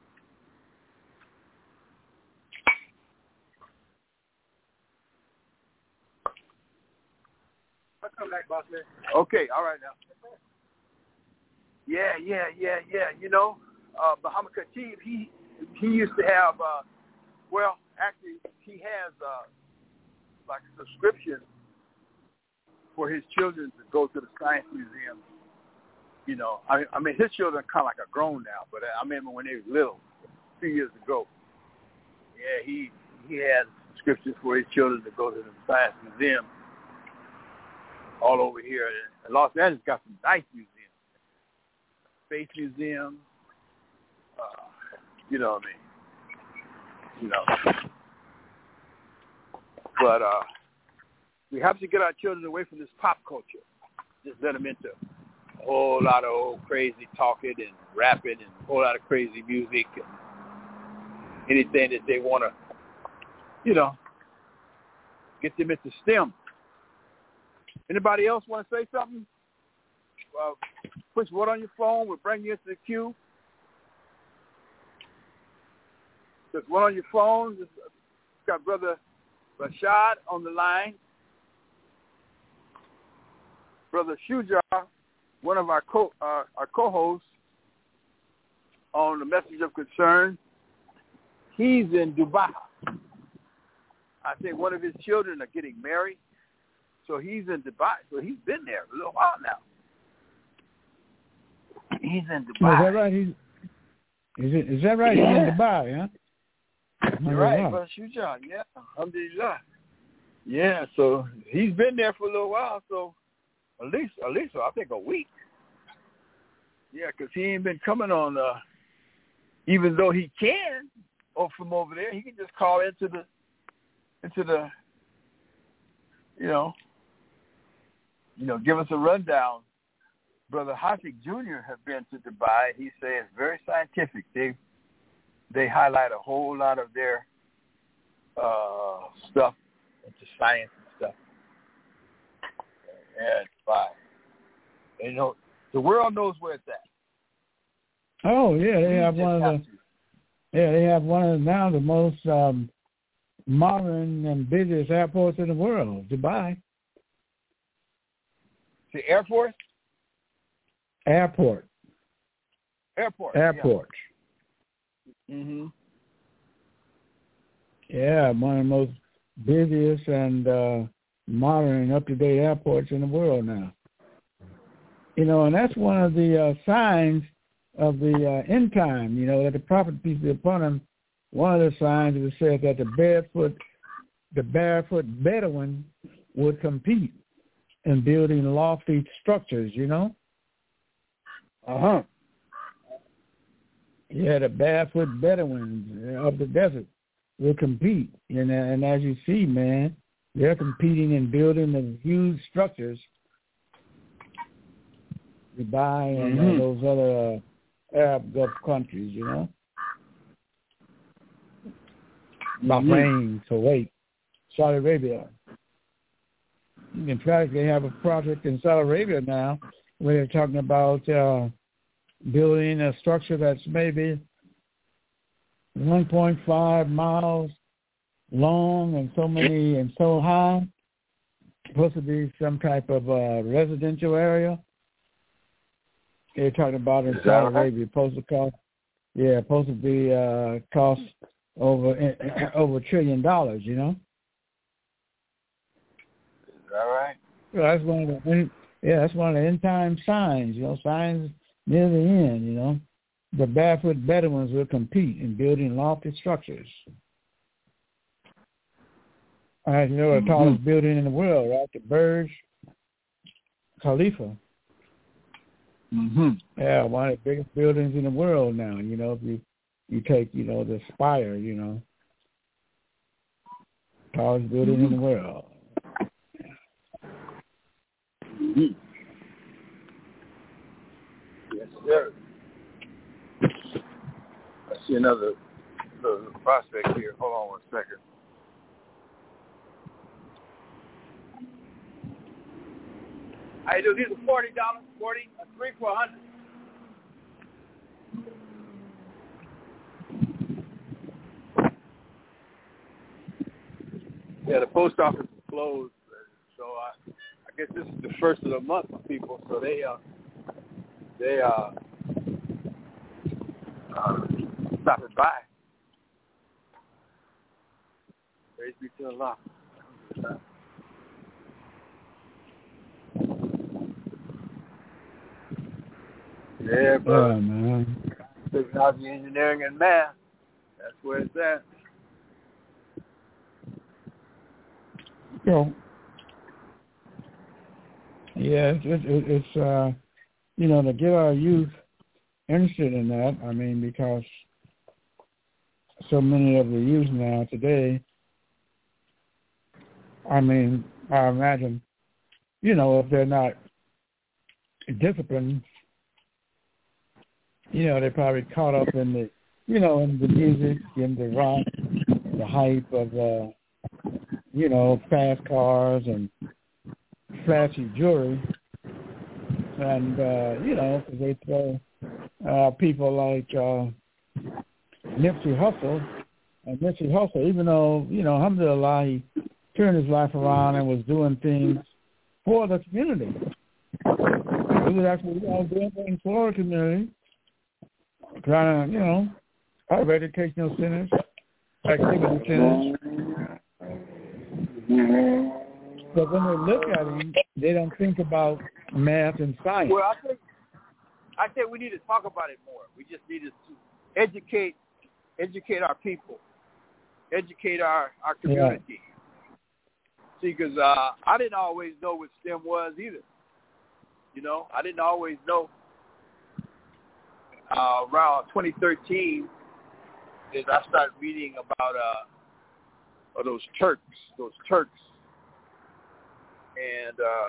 I'll come back, boss man. Okay, all right now. Yeah, yeah, yeah, yeah. You know, uh, Muhammad Khatib, he he used to have. Uh, Well, actually, he has uh, like a subscription for his children to go to the science museum. You know, I, I mean, his children are kind of like a grown now, but I remember when they were little, a few years ago. Yeah, he he has subscriptions for his children to go to the science museum all over here. And Los Angeles got some nice museums, Space Museum. Uh, you know what I mean? You know, but uh, we have to get our children away from this pop culture. Just let them into a whole lot of old crazy talking and rapping and a whole lot of crazy music and anything that they want to, you know, get them into STEM. Anybody else want to say something? Uh, push one on your phone. We'll bring you into the queue. There's one on your phone. It's got Brother Rashad on the line. Brother Shujar one of our co uh, our co-hosts on the Message of Concern. He's in Dubai. I think one of his children are getting married, so he's in Dubai. So he's been there for a little while now. He's in Dubai. Is that right? He's, is, it, is that right? Yeah. He's in Dubai, huh? You're right, Brother Shujan. Yeah, alhamdulillah. Yeah, so he's been there for a little while, so at least, at least I think a week. Yeah, because he ain't been coming on, uh, even though he can, or from over there, he can just call into the, into the, you know, you know, give us a rundown. Brother Hafik Junior have been to Dubai. He says it's very scientific. They they highlight a whole lot of their uh, stuff into science and stuff. Yeah, Dubai. And, you know, the world knows where it's at. Oh yeah, they have one of the. Yeah, they have one of the, now the most um, modern and busiest airports in the world, Dubai. The Air Force? Airport. Airport. Airport. Yeah. Mhm. Yeah, one of the most busiest and uh, modern and up-to-date airports in the world now. You know, and that's one of the uh, signs of the uh, end time, you know, that the prophet, peace be upon him, one of the signs is it says that the barefoot, the barefoot Bedouin would compete in building lofty structures, you know? Uh-huh. Yeah, the barefoot Bedouins of the desert will compete. And, and as you see, man, they're competing in building the huge structures. Dubai and mm-hmm. uh, those other uh, Arab Gulf countries, you know? Bahrain, mm-hmm. Kuwait, Saudi Arabia. In fact, they have a project in Saudi Arabia now where they're talking about uh, building a structure that's maybe one point five miles long and so many and so high. Supposed to be some type of uh, residential area. They're talking about in Saudi Arabia. Supposed to cost, yeah, supposed to be uh, cost over over a trillion dollars. You know. Is that right? Well, that's one of the yeah, that's one of the end time signs. You know, signs near the end. You know, the barefoot Bedouins will compete in building lofty structures. All right, you know, the mm-hmm. tallest building in the world, right? The Burj Khalifa. Mm-hmm. Yeah, one of the biggest buildings in the world now. You know, if you you take, you know, the Spire, you know, tallest building mm-hmm. in the world. Mm-hmm. Yes, sir. I see another, another prospect here. Hold on one second. I do. These are forty dollars, forty, uh, three for a hundred. Yeah, the post office is closed, so I, I guess this is the first of the month for people. So they, uh, they, uh, uh stopping by. Praise be to Allah. Yeah, bro. Yeah, man. Technology, engineering, and math. That's where it's at. So, yeah, it's, it's, it's uh, you know, to get our youth interested in that, I mean, because so many of the youth now today, I mean, I imagine, you know, if they're not disciplined, you know, they're probably caught up in the, you know, in the music, in the rock, the hype of, uh, you know, fast cars and flashy jewelry. And, uh, you know, because they throw uh, people like uh, Nipsey Hussle. And Nipsey Hussle, even though, you know, alhamdulillah, he turned his life around and was doing things for the community. it was actually, you know, doing in Florida community, trying to, you know, have educational centers, activity centers. But when they look at them, they don't think about math and science. Well, I think I think we need to talk about it more. We just need to educate educate our people, educate our, our community. Yeah. See, because uh, I didn't always know what STEM was either. You know, I didn't always know. Uh, around twenty thirteen, is I started reading about uh, those Turks, those Turks, and uh,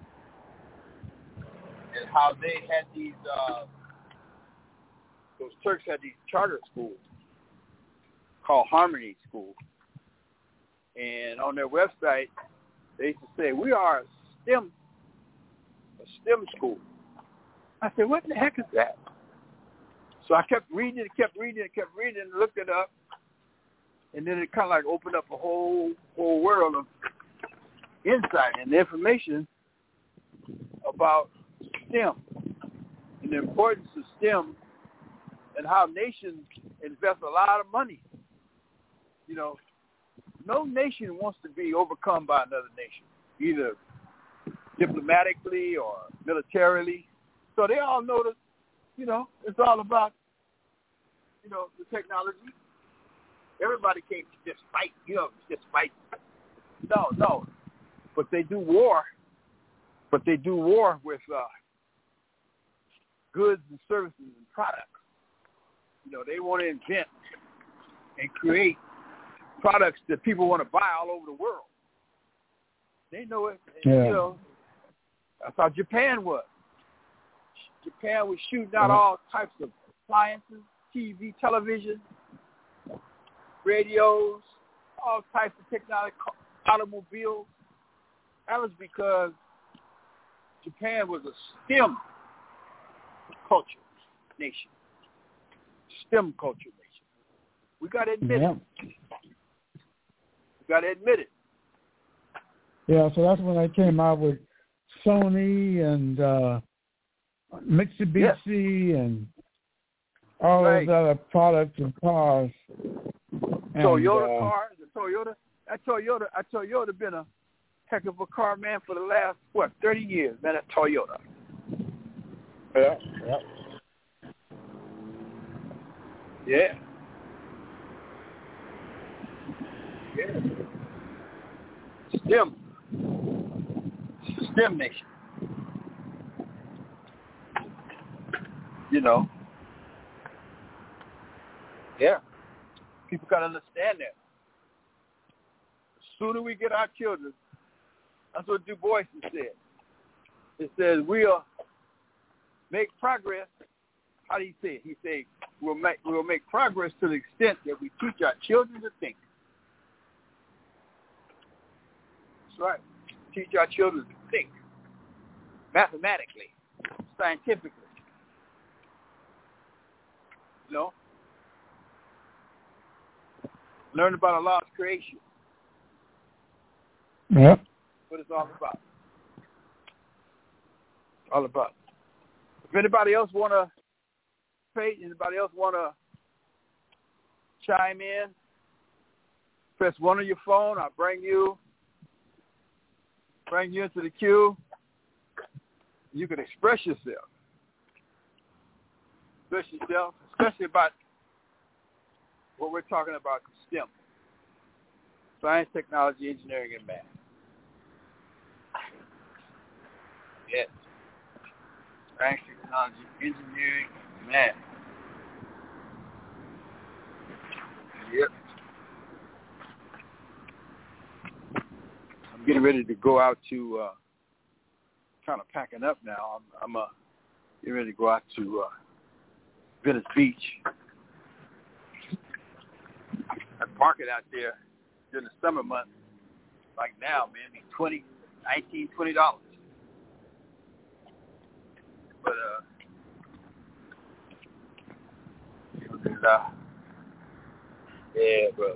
and how they had these. Uh, those Turks had these charter schools called Harmony School, and on their website they used to say, "We are a STEM, a STEM school." I said, "What the heck is that?" So I kept reading it, kept reading it, kept reading it, and looked it up, and then it kind of like opened up a whole whole world of insight and information about STEM and the importance of STEM and how nations invest a lot of money. You know, no nation wants to be overcome by another nation, either diplomatically or militarily. So they all know that, you know, it's all about, you know, the technology. Everybody can't just fight, you know, just fight. No, no. But they do war. But they do war with uh, goods and services and products. You know, they want to invent and create products that people want to buy all over the world. They know it. And, yeah. You know, that's how Japan was. Japan was shooting out all types of appliances, T V, television, radios, all types of technology, automobiles. That was because Japan was a STEM culture nation. STEM culture nation. We got to admit yeah. it. We got to admit it. Yeah, so that's when they came out with Sony and uh, Mitsubishi yes. and all right. those other products and cars. And, Toyota uh, cars, the Toyota. That Toyota, that Toyota been a heck of a car, man, for the last, what, thirty years, man, that Toyota. Yeah, yeah. Yeah. Yeah. STEM. STEM nation. You know. Yeah. People got to understand that. The sooner we get our children, that's what Du Bois said. It says we'll make progress. How do you say it? He said we'll make we'll make progress to the extent that we teach our children to think. That's right. Teach our children to think mathematically, scientifically. You know? Learn about a law of creation. Yeah. What it's all about. All about. If anybody else want to pay, anybody else want to chime in, press one on your phone. I'll bring you, bring you into the queue. You can express yourself. Express yourself, especially about what we're talking about, STEM. Science, technology, engineering, and math. Yes. Science, technology, engineering, and math. Yep. I'm getting ready to go out to, uh, kind of packing up now. I'm, I'm uh, getting ready to go out to uh, Venice Beach. I park it out there during the summer months. Like now, man, it'd be twenty, nineteen, twenty dollars. But uh, uh, yeah, brother.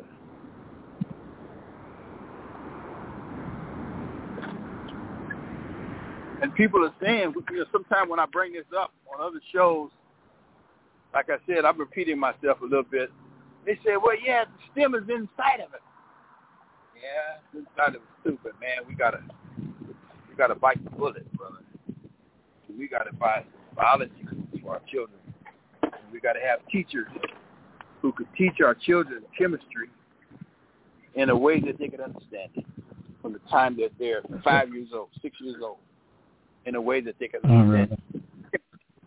And people are saying, you know, sometimes when I bring this up on other shows, like I said, I'm repeating myself a little bit. They say, well, yeah, the stem is inside of it. Yeah, it's inside of it too, but man, we gotta, we gotta bite the bullet, brother. We gotta buy biology for our children. And we gotta have teachers who could teach our children chemistry in a way that they could understand it from the time that they're five years old, six years old, in a way that they can understand it.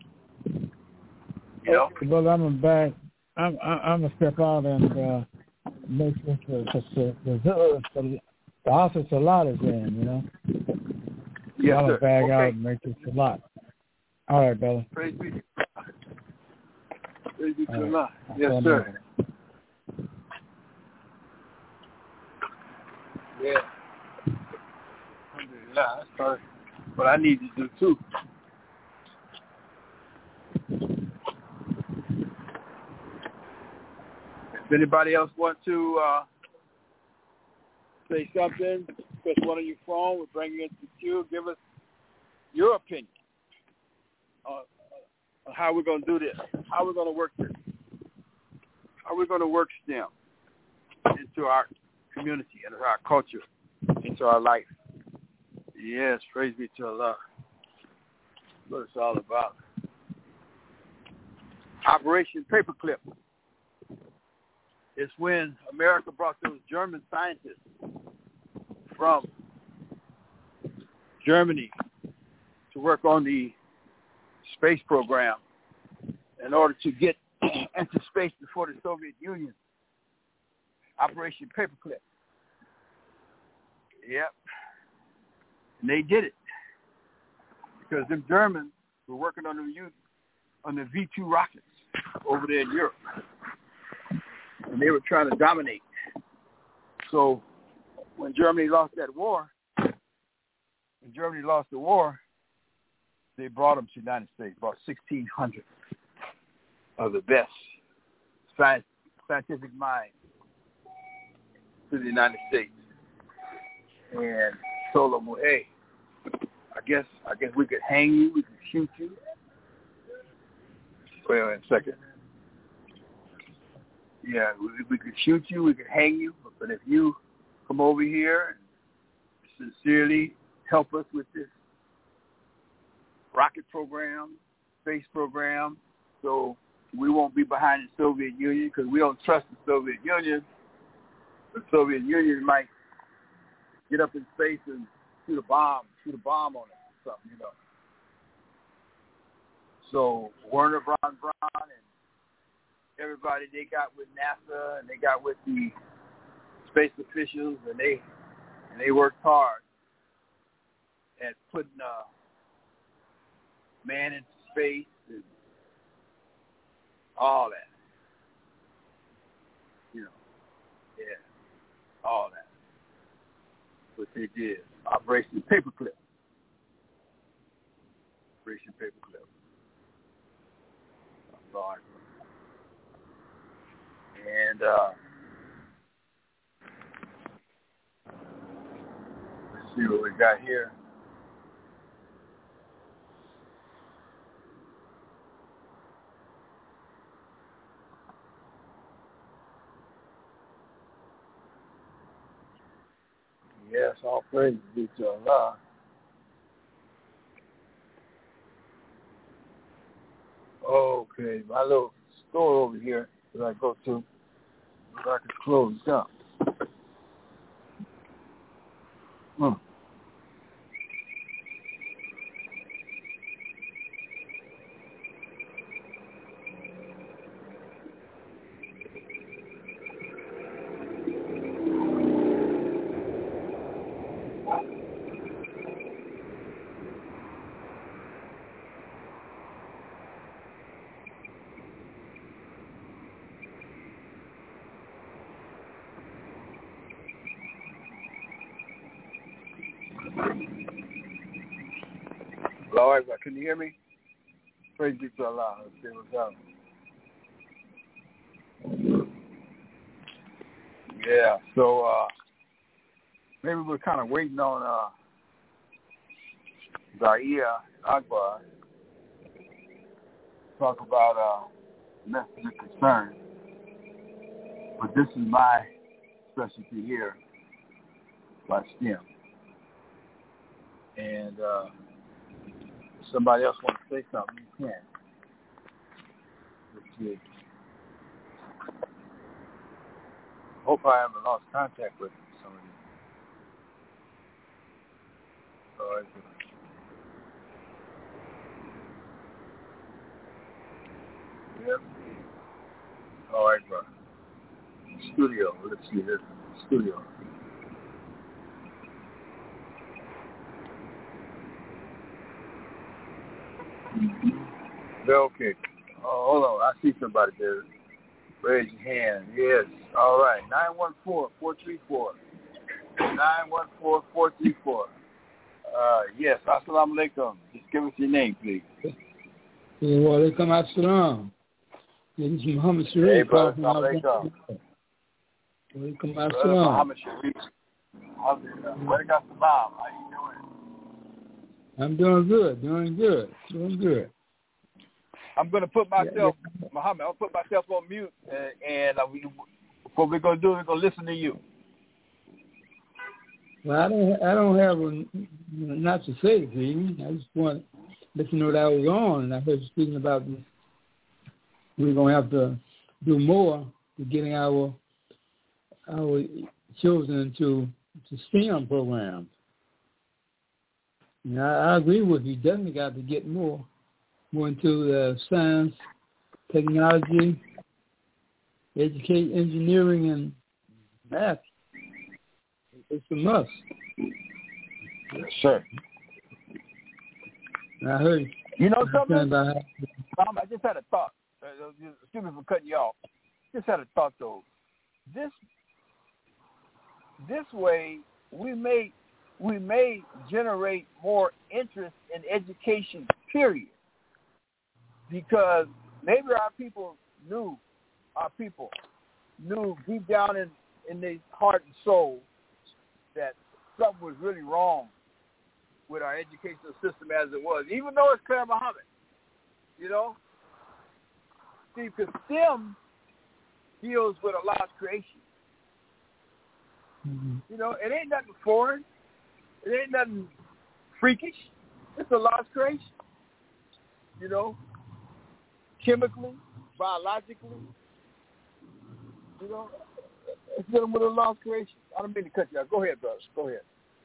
You know? Well, I'm back. I'm I'm gonna step out and uh, make sure the the, the, the, the office a lot is in. You know. Yes, I'm gonna sir. bag Okay. out and make this a lot. All right, brother. Praise be to God. Praise be to All right. Allah. Yes, sir. Yeah. Alhamdulillah. That's part of what I need to do too. If anybody else want to uh, say something, press one on your phone. We'll bring you into the queue. Give us your opinion on, on how we're going to do this, how we're going to work this, how we're going to work STEM into our community, into our culture, into our life. Yes, praise be to Allah. That's what it's all about. Operation Paperclip. It's when America brought those German scientists from Germany to work on the space program in order to get into space before the Soviet Union. Operation Paperclip. Yep. And they did it because them Germans were working on the on the V two rockets over there in Europe. And they were trying to dominate. So when Germany lost that war, when Germany lost the war, they brought them to the United States, brought sixteen hundred of the best science, scientific minds to the United States. And told them, well, hey, I guess I guess we could hang you, we could shoot you. Wait a minute, a second. Yeah, we, we could shoot you, we could hang you, but if you come over here and sincerely help us with this rocket program, space program, so we won't be behind the Soviet Union because we don't trust the Soviet Union. The Soviet Union might get up in space and shoot a bomb, shoot a bomb on it or something, you know. So Werner von Braun and everybody, they got with NASA and they got with the space officials and they and they worked hard at putting uh, man into space and all that. You know, yeah, all that. What they did. Operation Paperclip. Operation Paperclip. I'm sorry. And uh, let's see what we got here. Yes, all praise be to Allah. Okay, my little store over here that I go to, I can close up. Hmm. Lord, can you hear me? Praise be to Allah. Let's see what's up. Yeah, so uh, maybe we're kind of waiting on uh, Zaia Akbar, talk about uh, message of concern. But this is my specialty here by STEM. And uh, if somebody else wants to say something, you can. Let's see. Hope I haven't lost contact with some of you. All right. Yep. All right, bro. Studio. Let's see this. Studio. Okay. Oh, hold on. I see somebody there. Raise your hand. Yes. All right. nine one four, four three four. nine one four, four three four. Uh, yes. Assalamu alaikum. Just give us your name, please. Wa alaikum assalam. This is Muhammad Sharif. Hey, brother. Assalamu alaikum. Wa alaikum Brother assalam. Muhammad Sharif. What got the bomb? How you doing? I'm doing good. Doing good. Doing good. I'm going to put myself, yeah, yeah. Muhammad, I'll put myself on mute, and, and uh, we, what we're going to do, we're going to listen to you. Well, I don't, I don't have a, not to say to you. I just want to let you know that I was on, and I heard you speaking about this. We're going to have to do more to getting our our children to to STEM programs. And I, I agree with you. Definitely got to get more. More into uh, science, technology, educate, engineering, and math. It's a must. Yes, sir. And I heard you know something. About how, um, I just had a thought. Uh, excuse me for cutting you off. Just had a thought though. This this way we may we may generate more interest in education. Period. Because maybe our people knew, our people knew deep down in, in their heart and soul that something was really wrong with our educational system as it was, even though it's Claire Muhammad, you know? See, because STEM deals with a lost creation. Mm-hmm. You know, it ain't nothing foreign. It ain't nothing freakish. It's a lost creation, you know? Chemically, biologically, you know, it's dealing with a lost creation. I don't mean to cut you off. Go ahead, brothers. Go ahead.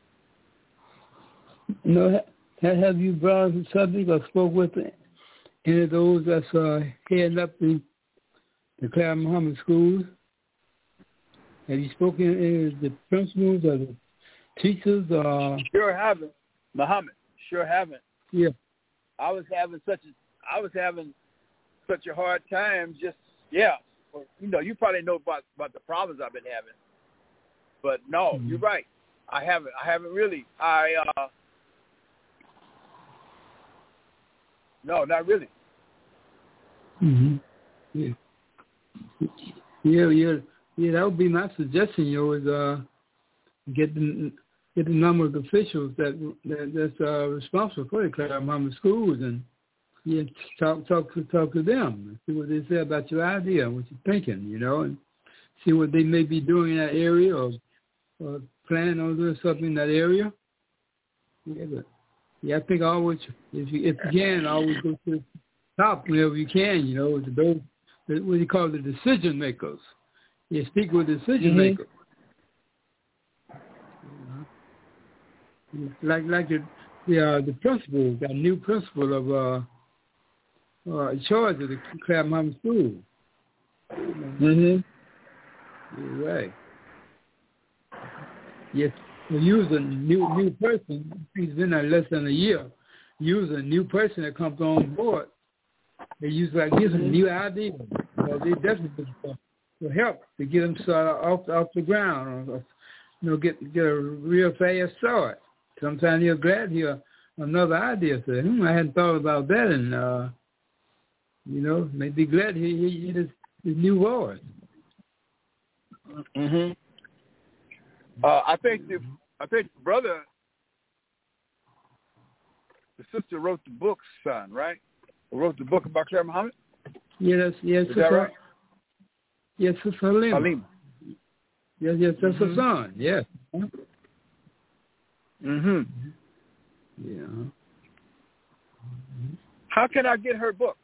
You know, have you brought the subject or spoke with any of those that's uh, heading up the, the Claire Muhammad schools? Have you spoken to any of the principals or the teachers? Or... Sure haven't, Muhammad. Sure haven't. Yeah. I was having such a, I was having such a hard time. Just yeah, you know, you probably know about about the problems I've been having. But no, mm-hmm. You're right. I haven't. I haven't really. I uh, no, not really. Mm-hmm. Yeah. Yeah, yeah, yeah. That would be my suggestion. You know, is uh, get the get the number of officials that, that that's uh, responsible for the Claire Muhammad schools and. Yeah, talk talk to talk to them. See what they say about your idea, what you're thinking, you know, and see what they may be doing in that area or, or planning on doing something in that area. Yeah, but yeah, I think always if you if you can, always go to the top whenever you can, you know, to those what you call the decision makers. Yeah, speak with decision mm-hmm. makers. You know? Like like the the, uh, the principal, that new principal of. Uh, Uh, in charge of the Claire Muhammad School. Mm-hmm. You're right. Yes, we use a new new person. He's been there less than a year. Use a new person that comes on board. They use like give them new ideas. So they definitely will help to get them started off off the ground, or, you know, get get a real fast start. Sometimes you're glad to hear another idea. Say, hmm, I hadn't thought about that, and uh, you know, may be glad he he, he his, his new voice. Mm-hmm. Uh, I think the I think the brother the sister wrote the book, son, right? Or wrote the book about Claire Muhammad? Yes, yes, Is that right? Yes, it's Halima. Halima. Yes, yes, that's mm-hmm. her son. Yes. Mm-hmm. Yeah. How can I get her book?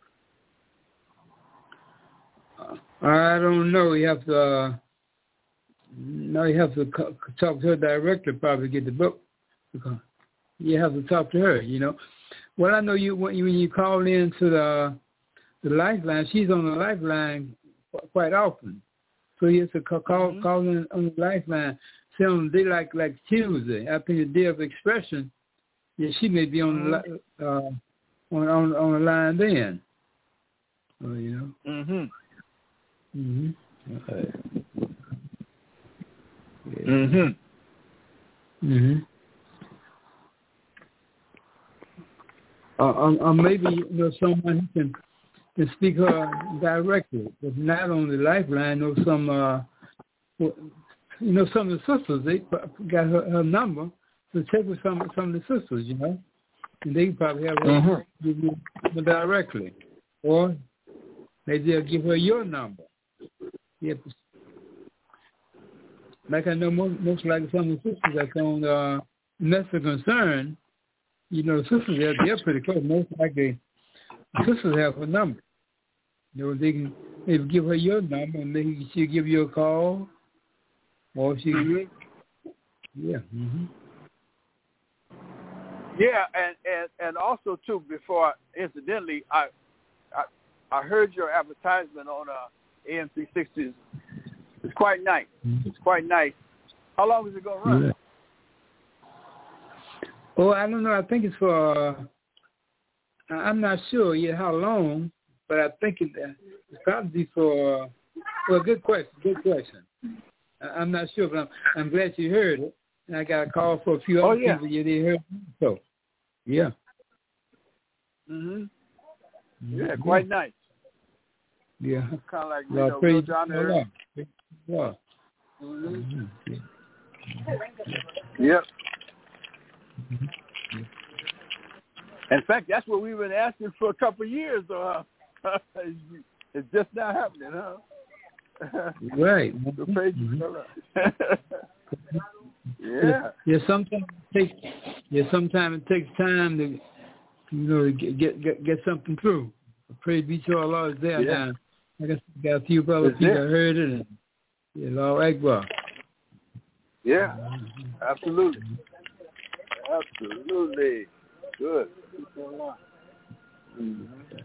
Uh, I don't know. You have to. Uh, no, you have to co- talk to her directly. Probably get the book. Because you have to talk to her. You know. Well, I know you when you, when you call in to the the Lifeline. She's on the Lifeline quite often. So you have to call call, mm-hmm. call in on the Lifeline. Say on a day like like Tuesday after your day of expression. Yeah, she may be on mm-hmm. the uh, on on on the line then. Oh, you know. Mhm. Mhm. Okay. Yeah. Mhm. Mhm. Uh, um, uh, maybe you know someone who can can speak her directly, but not on the Lifeline. Know some, uh, you know, some of the sisters they got her, her number. So check with some some of the sisters, you know, and they can probably have her mm-hmm. give you her directly, or maybe they'll give her your number. Yep. Like I know most, most like some of the sisters that's on uh, Domestic Concern, you know, the sisters they're, they're pretty close. Most likely, the sisters have her number. You know, they can maybe give her your number, and maybe she'll give you a call, or she, mm-hmm. yeah. Mm-hmm. Yeah, and, and, and also too, before incidentally, I, I I heard your advertisement on uh, A M three sixty. It's quite nice. It's quite nice. How long is it gonna run? Yeah. Oh, I don't know. I think it's for. Uh, I'm not sure yet how long, but I think it, uh, it's probably for. Uh, well, good question. Good question. I, I'm not sure, but I'm, I'm glad you heard it. And I got a call for a few other oh, yeah. people you didn't hear. So, yeah. Mhm. Yeah, quite nice. Yeah. Kind of like you well, know, go down there. Yeah. Mm-hmm. Yep. In fact, that's what we've been asking for a couple of years. Uh, it's just not happening, huh? Right. The pages are Yeah. Yeah. Sometimes it takes. Yeah. Sometimes it takes time to, you know, to get get get something through. Praise be to Allah is there yeah. now. I guess we got a few other it's people there. heard it, and yeah, Allahu Akbar. Yeah. Absolutely. Absolutely. Good. Mm-hmm.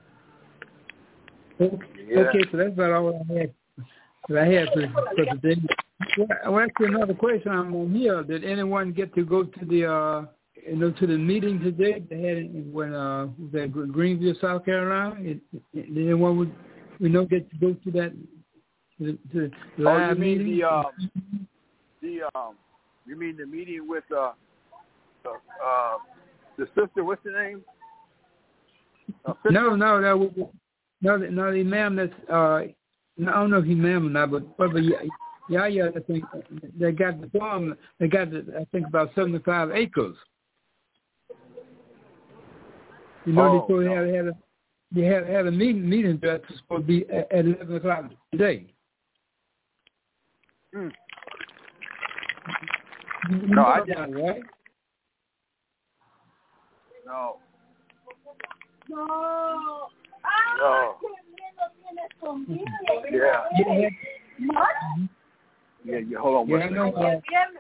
Okay. Yeah. Okay. So that's about all I had. That I had for, for today. Well, actually, another question I'm on here. Did anyone get to go to the, uh, you know, to the meeting today? They had when uh, was that Greenville, South Carolina. It, it, did anyone would we know get to go to that to, to the live oh, you mean meeting? the um, the um, you mean the meeting with uh, uh, uh the sister? What's the name? Uh, no, no, that was no, no, the imam that's uh. I don't know if he's ma'am or not, but but yeah, yeah, yeah, I think they got the farm. They got, the, I think, about seventy-five acres. You know, oh, they supposed no. to have had a they had had a meeting meeting that's supposed to be at, at eleven o'clock today. Mm. You no, know I about didn't. It, right? No. No. No. Yeah. Yeah. Yeah, yeah, hold on one Yeah, I second. know. Uh,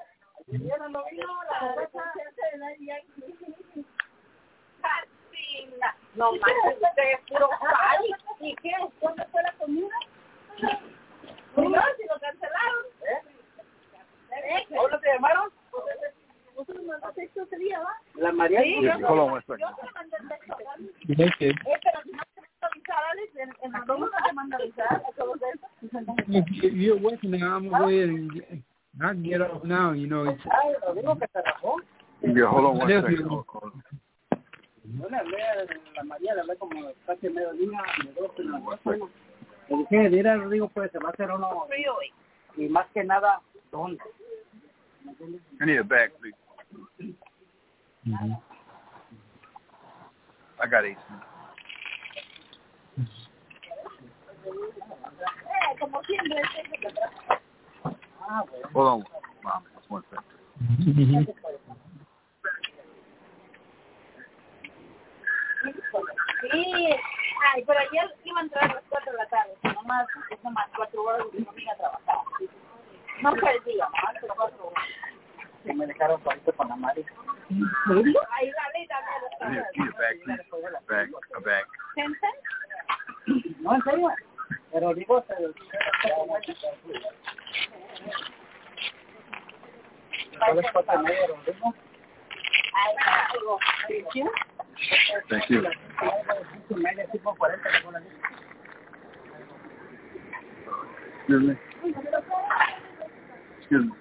no manches, usted es puro cali. ¿Y qué? ¿Dónde fue la comida? No, si lo cancelaron. ¿Eh? ¿O lo te llamaron? ¿Vos lo mandaste texto ese día, va? La María. Sí, yeah, hold on one second. Yo te mandé el texto. okay. Eh, pero si no te manda avisar, Alex, en, en la broma no te manda avisar a todos esos. If you're working now, I'm gonna go ahead and get, I can get off now. You know, it's. Yeah, hold on one second. Hold on. Yo le hablé a la María, le hablé como casi medio día, de dos en la noche. Le dije, mira, Rodrigo, pues se va a hacer uno frío y más que nada, ¿dónde? I need a bag, please. Mm-hmm. I got A C. Hold on, Mom. Just one second. Mm-hmm. Sí, ay, pero ayer iba a entrar a las cuatro de la tarde, nomás, es nomás cuatro horas y no vine a trabajar. No perdía, más de cuatro horas. Se me dejaron solito con la madre. ¿En serio? Ay, dale, I need, dale. I need a bag, please. A bag, a bag. ¿Ten cents? No, en serio. Pero digo, se lo a las cuatro y media, ¿no? Ay, algo. ¿Sí? Thank you. Excuse me. Excuse me.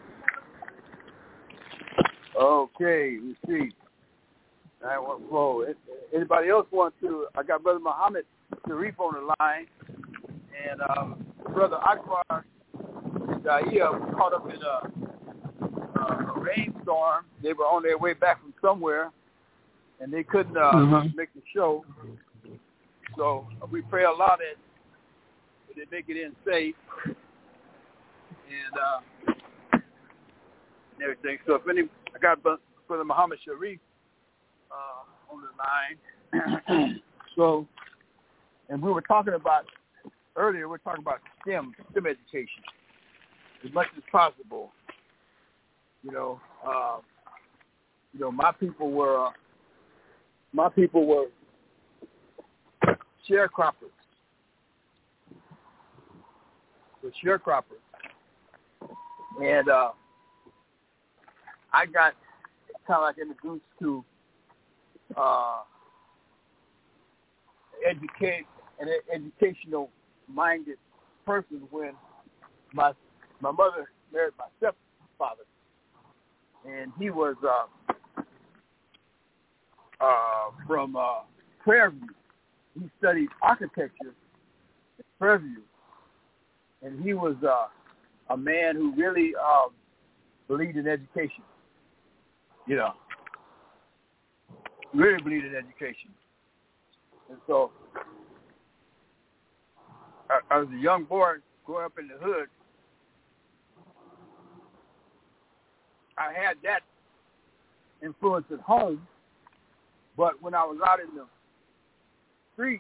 Okay, let's see. I want flow. Anybody else want to? I got Brother Muhammad Sharif on the line, and um, Brother Akbar Dahia was caught up in a, a rainstorm. They were on their way back from somewhere, and they couldn't uh, Uh-huh. make the show. So we pray a lot that they make it in safe and uh, and everything. So if any, I got Brother Muhammad Sharif uh, on the line. So, and we were talking about earlier. We were talking about STEM, STEM education, as much as possible. You know, uh, you know, my people were, uh, my people were sharecroppers. The sharecroppers, and uh, I got kind of like introduced to uh, educate an educational minded person when my my mother married my stepfather, and he was uh, uh, from uh, Prairie View. He studied architecture at Prairie View, and he was uh, a man who really um, believed in education. You know, really believed in education. And so, I, I was a young boy growing up in the hood. I had that influence at home, but when I was out in the street,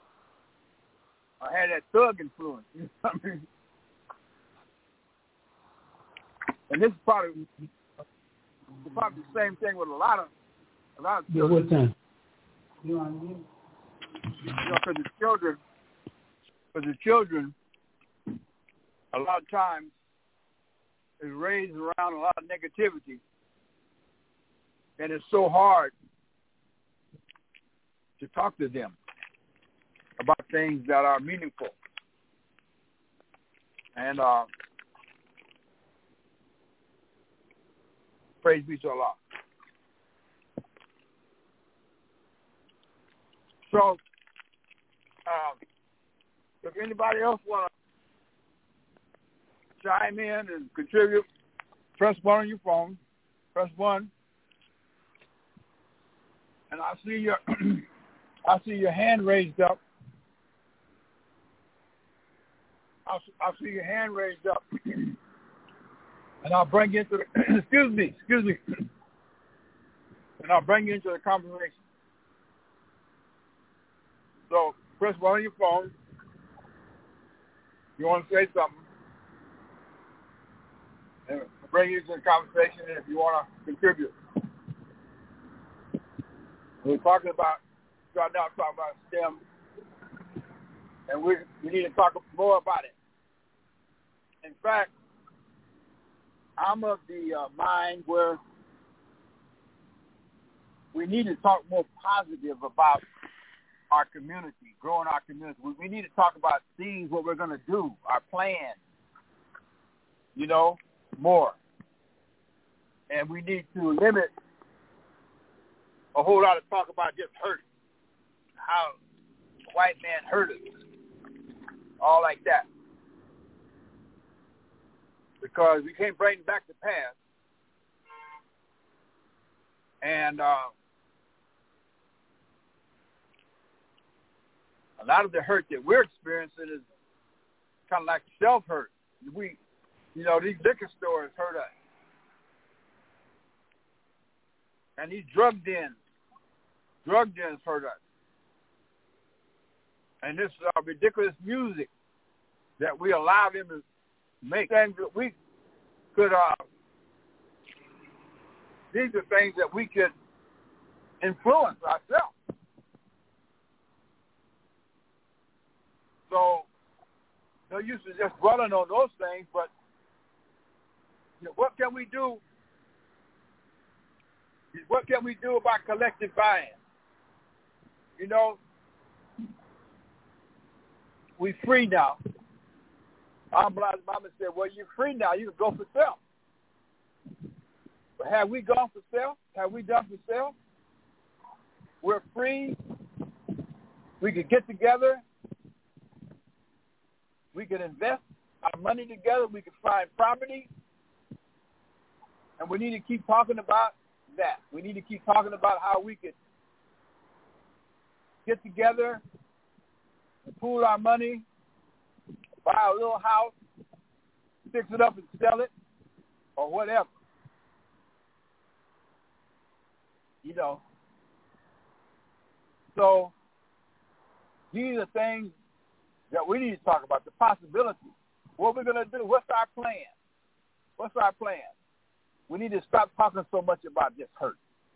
I had that thug influence. You know what I mean? And this is probably, probably the same thing with a lot of a lot of Yeah, children. what time? You know, because the children, because the children, a lot of times is raised around a lot of negativity, and it's so hard to talk to them about things that are meaningful. And uh, praise be to Allah. So, uh, if anybody else want to chime in and contribute, press one on your phone. Press one, and I see your I see your hand raised up. I'll, I'll see your hand raised up, and I'll bring you into the excuse me, excuse me, and I'll bring you into the conversation. So press one on your phone. You want to say something, and I'll bring you into the conversation. And if you want to contribute, we're talking about right now talking about STEM, and we we need to talk more about it. In fact, I'm of the uh, mind where we need to talk more positive about our community, growing our community. We, we need to talk about things, what we're going to do, our plans, you know, more. And we need to limit a whole lot of talk about just hurt, how the white man hurt us, all like that. Because we can't bring back the past. And uh, A lot of the hurt that we're experiencing is kind of like self-hurt. We, you know, these liquor stores hurt us. And these drug dens, drug dens hurt us. And this uh, ridiculous music that we allow them to make, things that we could, uh, these are things that we could influence ourselves. So, no use in just dwelling on those things, but you know, what can we do? What can we do about collective buying? You know, we free now. Our mama said, well, you're free now. You can go for self. But have we gone for self? Have we done for self? We're free. We could get together. We could invest our money together. We could find property. And we need to keep talking about that. We need to keep talking about how we could get together and pool our money, buy a little house, fix it up and sell it, or whatever. You know. So these are things that we need to talk about, the possibilities. What we're going to do, what's our plan? What's our plan? We need to stop talking so much about this hurt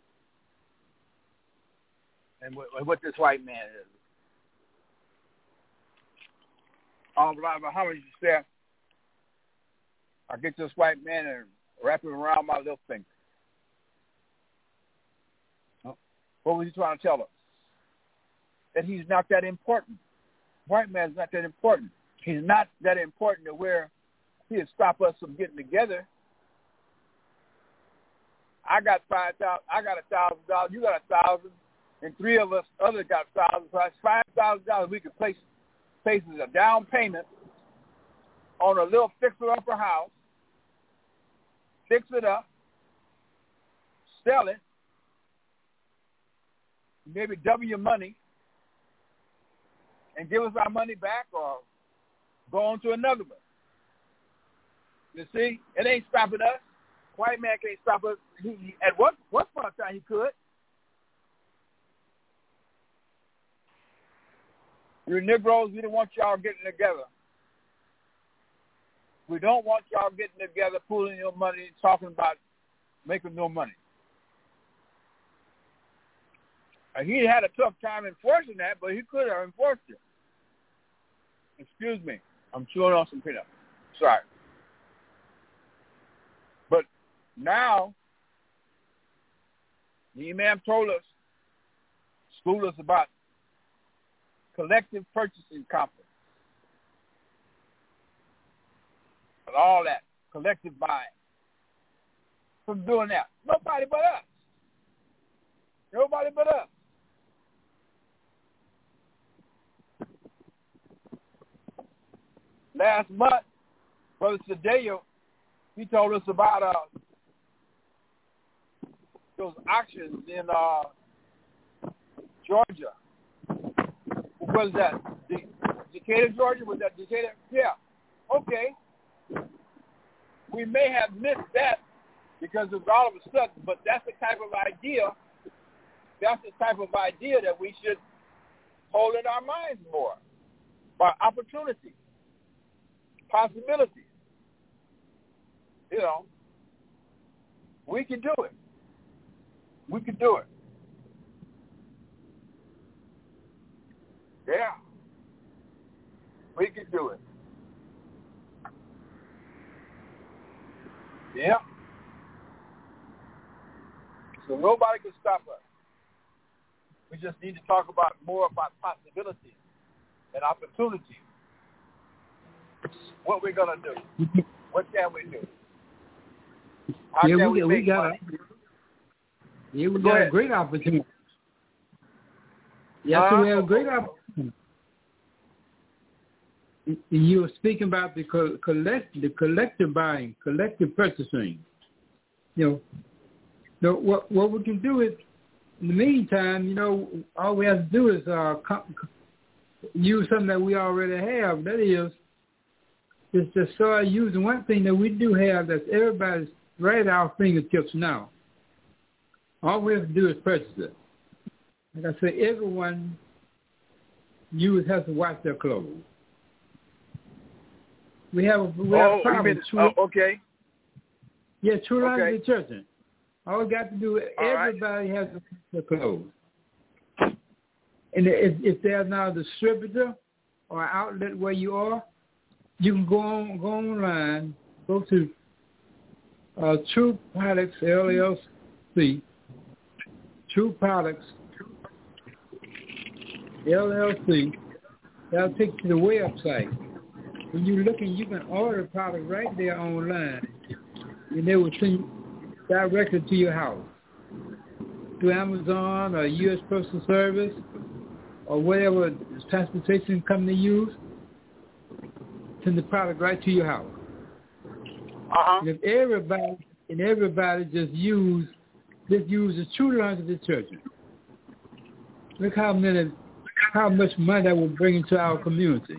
and what, what this white man is. Um, how would you say, I get this white man and wrap him around my little finger. What was he trying to tell us? That he's not that important. White man's not that important. He's not that important to where he'll stop us from getting together. I got five thousand. I got a thousand dollars. You got a thousand, and three of us others got thousand. So that's five thousand dollars. We could place places a down payment on a little fixer-upper house, fix it up, sell it, maybe double your money, and give us our money back, or go on to another one. You see, it ain't stopping us. White man can't stop us. He, he, at what what point in time he could. You Negroes, we don't want y'all getting together. We don't want y'all getting together, pooling your money, talking about making no money. Uh, he had a tough time enforcing that, but he could have enforced it. Excuse me. I'm chewing on some peanut. Sorry. But now, the Imam told us, schooled us about collective purchasing company. And all that, collective buying. From doing that. Nobody but us. Nobody but us. Last month, Brother Sadeo, he told us about uh, those auctions in uh, Georgia. What was that? De- Decatur, Georgia? Was that Decatur? Yeah. Okay. We may have missed that because it was all of a sudden, but that's the type of idea, that's the type of idea that we should hold in our minds more. By opportunity, possibility. You know, we can do it. We can do it. Yeah. We can do it. Yeah. So nobody can stop us. We just need to talk about more about possibilities and opportunities. What we're gonna do? What can we do? How yeah, can we, we, we got. money? Yeah, we Go got ahead. a great opportunity. Yeah, Uh, so we have a great opportunity. You were speaking about the co- collect, the collective buying, collective purchasing. You know, so what what we can do is, in the meantime, you know, all we have to do is uh, com- use something that we already have. That is, is to start using one thing that we do have that's everybody's right at our fingertips now. All we have to do is purchase it. Like I say, everyone use has to wash their clothes. We have a, we have oh, a problem. Oh, okay. Yeah, true okay. life detergent. All we got to do is All everybody right. has to wash their clothes. And if, if there's now a distributor or outlet where you are, you can go on, go online, go to uh, True Products L L C, True Products L L C. That'll take you to the website. When you're looking, you can order the product right there online, and they will send you directly to your house through Amazon or U S Postal Service or whatever transportation company you use. Send the product right to your house. Uh-huh. And if everybody and everybody just use just use the True Laundry detergent, look how many how much money that will bring into our community.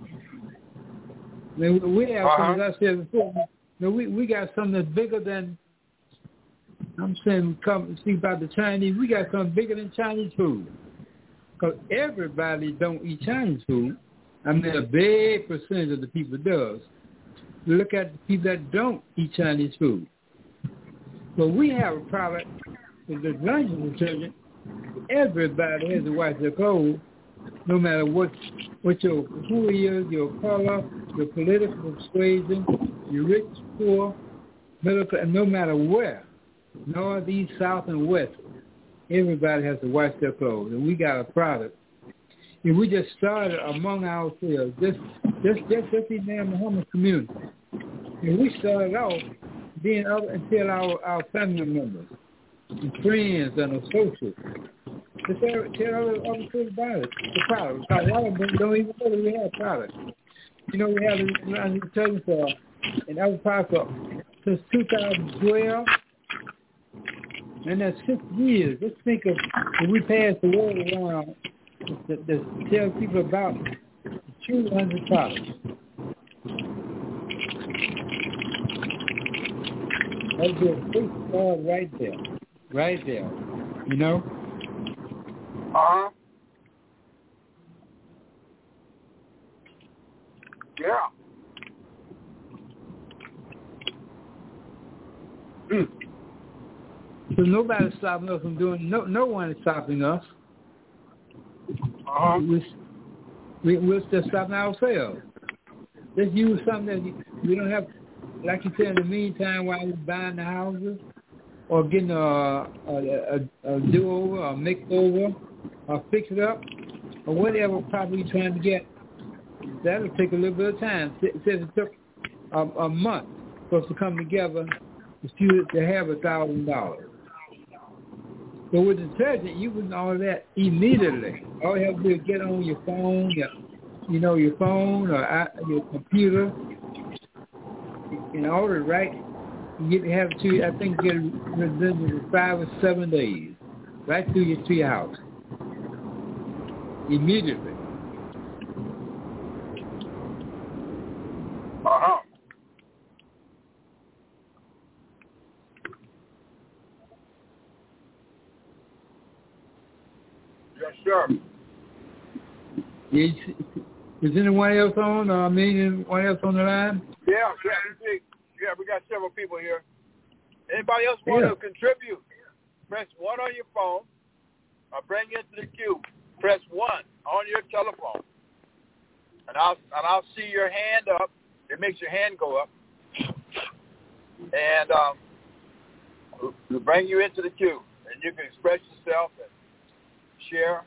I mean, we have uh-huh. something, as I said before, you know, we, we got something that's bigger than, I'm saying, come speak about the Chinese, we got something bigger than Chinese food. Because everybody don't eat Chinese food. I mean, a big percentage of the people does. Look at the people that don't eat Chinese food. But we have a product, the laundry detergent, everybody has to wash their clothes, no matter what what your who is, your color, your political persuasion, your rich, poor, middle class, no matter where, north, east, south, and west, everybody has to wash their clothes. And we got a product. And we just started among ourselves, just just just just the Imam Muhammad community. And we started off being other and tell our, our family members and friends and associates. To tell, tell other, other people about it, the product. Because a lot of them don't even know that we have products. You know, we have a detergent for and other products for since two thousand twelve, and that's six years. Let's think of when we pass the word around to, to tell people about the True Laundry products. That's a big start right there, right there. You know. Uh-huh. Yeah. Mm. So nobody's stopping us from doing, no no one is stopping us. Uh-huh. We, we, we're just stopping ourselves. Let's use something that you, we don't have, like you said, in the meantime while we're buying the houses or getting a, a, a, a do-over or make-over, or fix it up, or whatever property you're trying to get. That'll take a little bit of time. It says it took a, a month for us to come together to, to have a thousand dollars. But with detergent, you can order that immediately. All you have to do is get on your phone, your, you know, your phone or your computer, and order it right. You get have it to you. I think you get it in five or seven days, right through your to your house. Immediately. Uh-huh. Yes, sir. Is, is anyone else on? Or I mean, anyone else on the line? Yeah, yeah, we, yeah, we got several people here. Anybody else want yeah. to contribute? Press one on your phone. I'll bring you into the queue. Press one on your telephone, and I'll and I'll see your hand up. It makes your hand go up, and um, we'll, we'll bring you into the queue, and you can express yourself and share.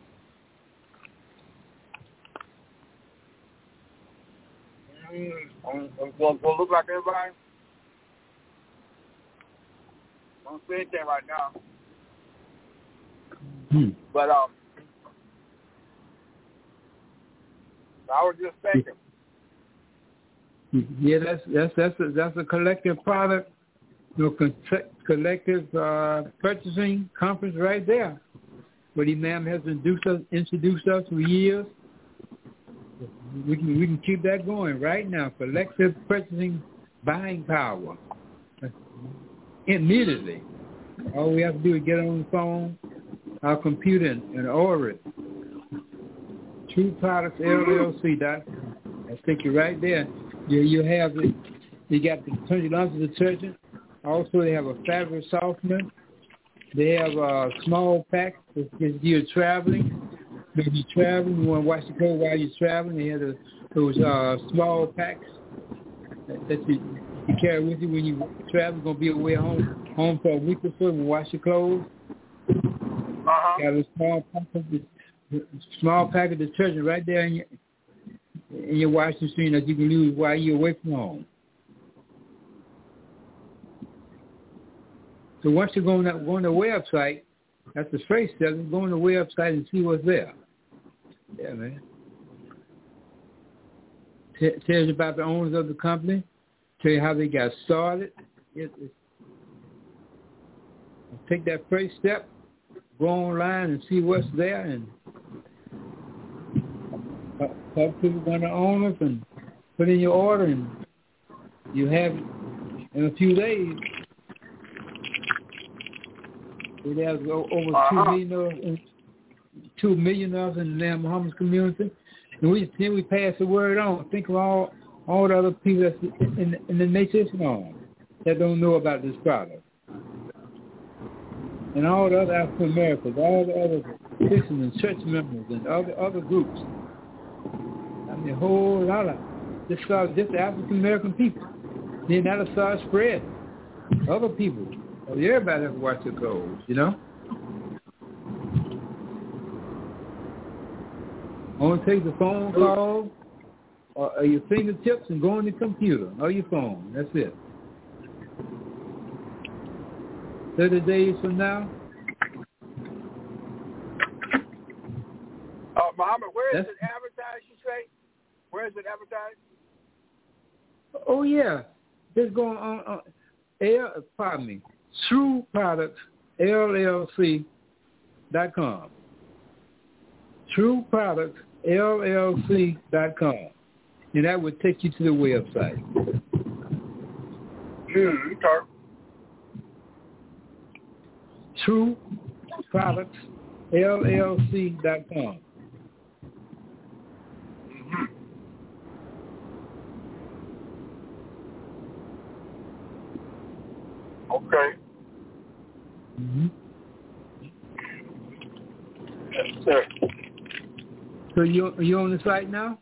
Mm, we'll, we'll look like everybody. I don't see anything right now, Hmm. but um. I was just thinking. Yeah, that's that's that's a, that's a collective product, you know, con- collective uh, purchasing conference right there, where the Imam has introduced us, introduced us for years We can we can keep that going right now. Collective purchasing buying power. Immediately. All we have to do is get on the phone, our computer, and, and order it. True Products L L C dot com. I'll take you right there. You you have the you got the twenty ounces detergent. Also, they have a fabric softener. They have a small pack if you're traveling. If you're traveling, you want to wash your clothes while you're traveling. They have the, those uh, small packs that, that you, you carry with you when you travel. You're going to be away home home for a week or so and wash your clothes. Uh-huh. Got a small pack of small pack of detergent right there in your in your washing machine that you can use while you're away from home. So once you go on, that, go on the website, that's the first step. Go on the website and see what's there. Yeah, man. T- tells you about the owners of the company. Tell you how they got started. It, it, take that first step. Go online and see what's there, and talk to one of the owners and put in your order, and you have it in a few days. We have over uh-huh. two million, two million of us in the damn homeless community, and we then we pass the word on. Think of all all the other people that's in, in, in the nation on that don't know about this product, and all the other African Americans, all the other Christians and church members and other other groups. I mean, a whole lot of just start just African American people. Then that'll start spreading. Other people. Everybody has to watch their clothes, you know? Only take the phone call or, or your fingertips and go on the computer or your phone. That's it. thirty days from now. Uh, Muhammad, where is it advertised, you say? Where is it advertised? Oh, yeah. Just going on, on air, pardon me. True Products L L C dot com. True Products L L C dot com. And that would take you to the website. Mm, okay. True Products L L C dot com. Mm-hmm. Okay. Mm-hmm. Yes, sir. So you you on the site now?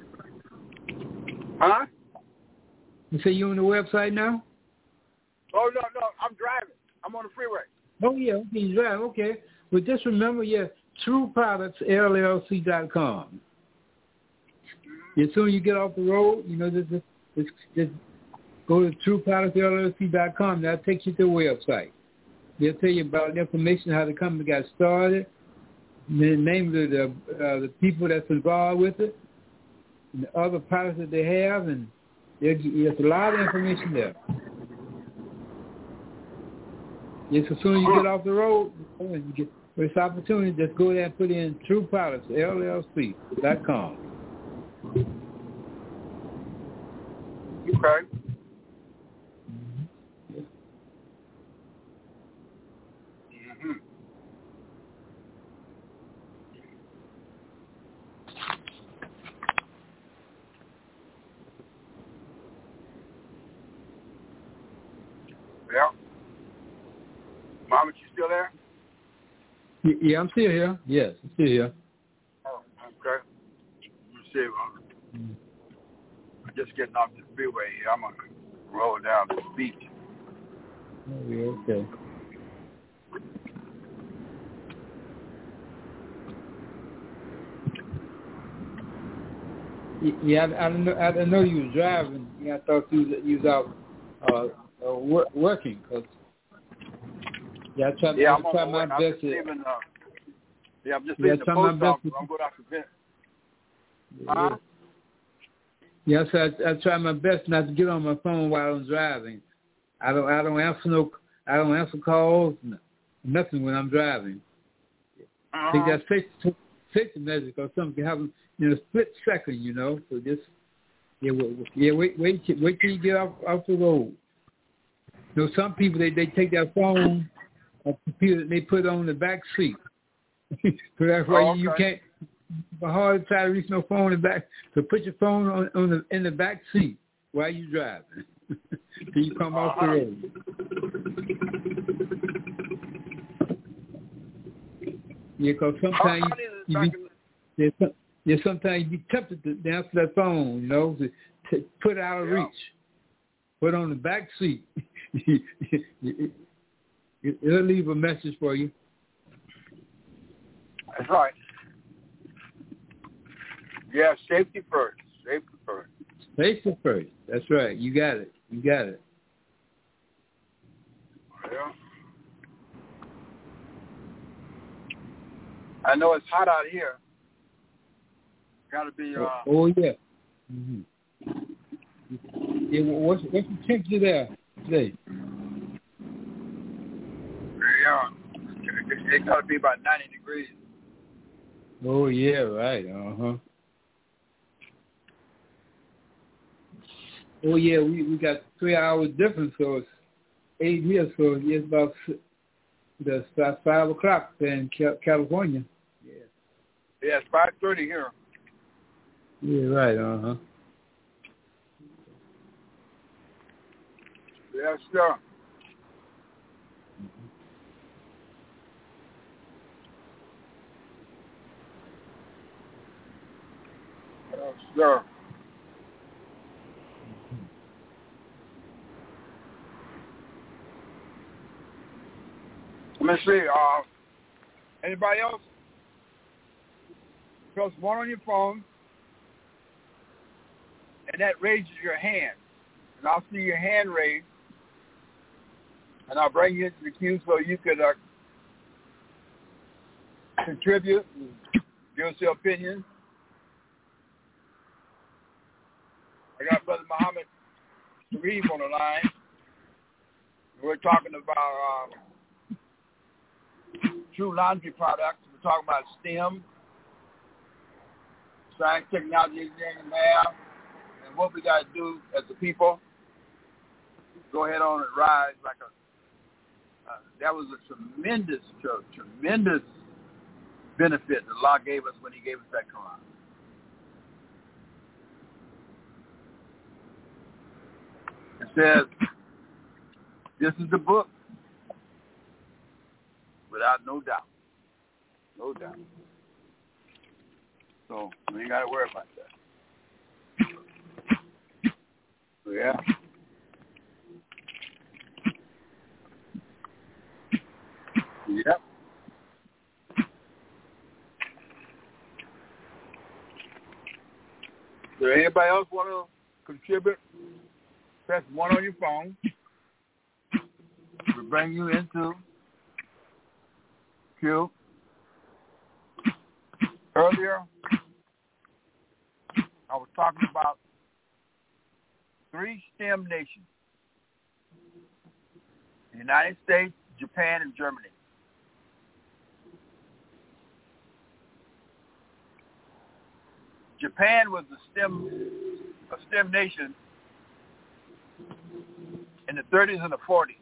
Huh? You say you on the website now? Oh, no, no. I'm driving. I'm on the freeway. Oh, yeah. Okay, you drive. Okay. But just remember, yeah, True Products L L C dot com. As soon as you get off the road, you know, just, just, just go to True Products L L C dot com. That takes you to the website. They'll tell you about the information, how the company got started, the name of the uh, the people that's involved with it, and the other products that they have, and there's, there's a lot of information there. Yes, as soon as you get off the road, you get this opportunity, just go there and put in True Products L L C dot com. Okay. Yeah. Mama, you still there? Yeah, I'm still here. Yes, I'm still here. Oh, okay. Let me see. I'm just getting off the freeway here. I'm going to roll down to the beach. Oh, yeah, okay. Yeah, I, I didn't know. I didn't know you was driving. Yeah, I thought you was, you was out uh, uh, work, working. Cause yeah, I tried. Yeah, I I'm tried on my my best. I'm just leaving, uh, yeah, I'm just yeah, leaving the post office. I'm going out to bed. Huh? Yeah, so I, I try my best not to get on my phone while I'm driving. I don't. I don't answer no. I don't answer calls. No, nothing when I'm driving. Uh-huh. Take that safety measures because something can happen in a split second, you know. So just yeah, wait, yeah, wait, wait, wait till you get off off the road. You know, some people they, they take their phone or computer and they put it on the back seat. So that's why oh, okay. you can't. It's hard to try to reach no phone in the back. So put your phone on, on the in the back seat while you driving till you come uh-huh. off the road. Yeah, because sometimes you, you be, there's, some, there's sometimes you be tempted to answer that phone, you know, to, to put it out of yeah. reach. Put on the back seat. It'll leave a message for you. That's right. Yeah, safety first. Safety first. Safety first. That's right. You got it. You got it. Yeah. I know it's hot out here. Got to be. Uh, oh, oh yeah. Mm-hmm. Yeah. What's what's the temperature there today? Yeah. It got to be about ninety degrees. Oh yeah. Right. Uh huh. Oh yeah. We we got three hours difference, so it's eight here. So it's about the about five o'clock in California. Yeah. Yeah, it's five thirty here. Yeah, right, uh-huh. Yes, sir. Yes, sir. Let me see. Uh, anybody else? Press one on your phone, and that raises your hand. And I'll see your hand raised, and I'll bring you into the queue so you could uh, contribute and give us your opinion. I got Brother Muhammad Sharif on the line. We're talking about um, true laundry products. We're talking about STEM, science, technology, engineering, and math, and what we got to do as a people. Go ahead on and rise like a. Uh, that was a tremendous, tremendous benefit that Allah gave us when He gave us that Quran. It says, "This is the book, without no doubt, no doubt." So we ain't got to worry about that. So, yeah. Yep. Does anybody else want to contribute? Press one on your phone. We'll bring you into queue. Earlier, I was talking about three STEM nations: the United States, Japan, and Germany. Japan was a STEM, a STEM nation in the thirties and the forties.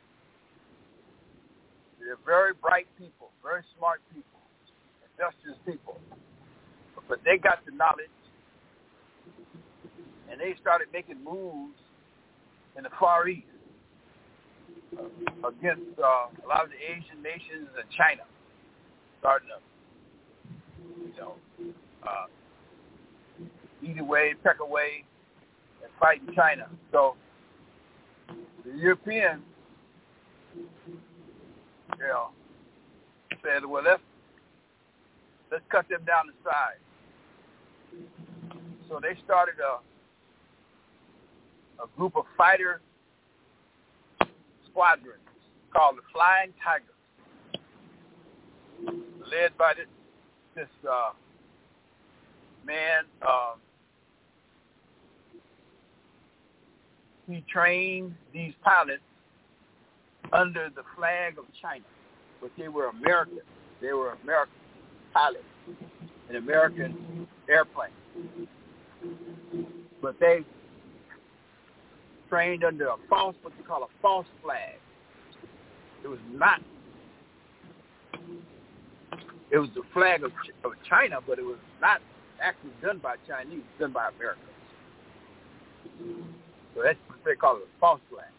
They're very bright people, very smart people, industrious people. But they got the knowledge, and they started making moves in the Far East uh, against uh, a lot of the Asian nations and China, starting to, you know, uh, eat away, peck away, and fight in China. So the Europeans, you know, said, well, let's let's cut them down to size. So they started a a group of fighter squadrons called the Flying Tigers, led by this this uh, man. Uh, he trained these pilots under the flag of China, but they were American. They were American pilots. an American airplane. But they trained under a false, what they call a false flag. It was not, it was the flag of, of China, but it was not actually done by Chinese, it was done by Americans. So that's what they call it, a false flag.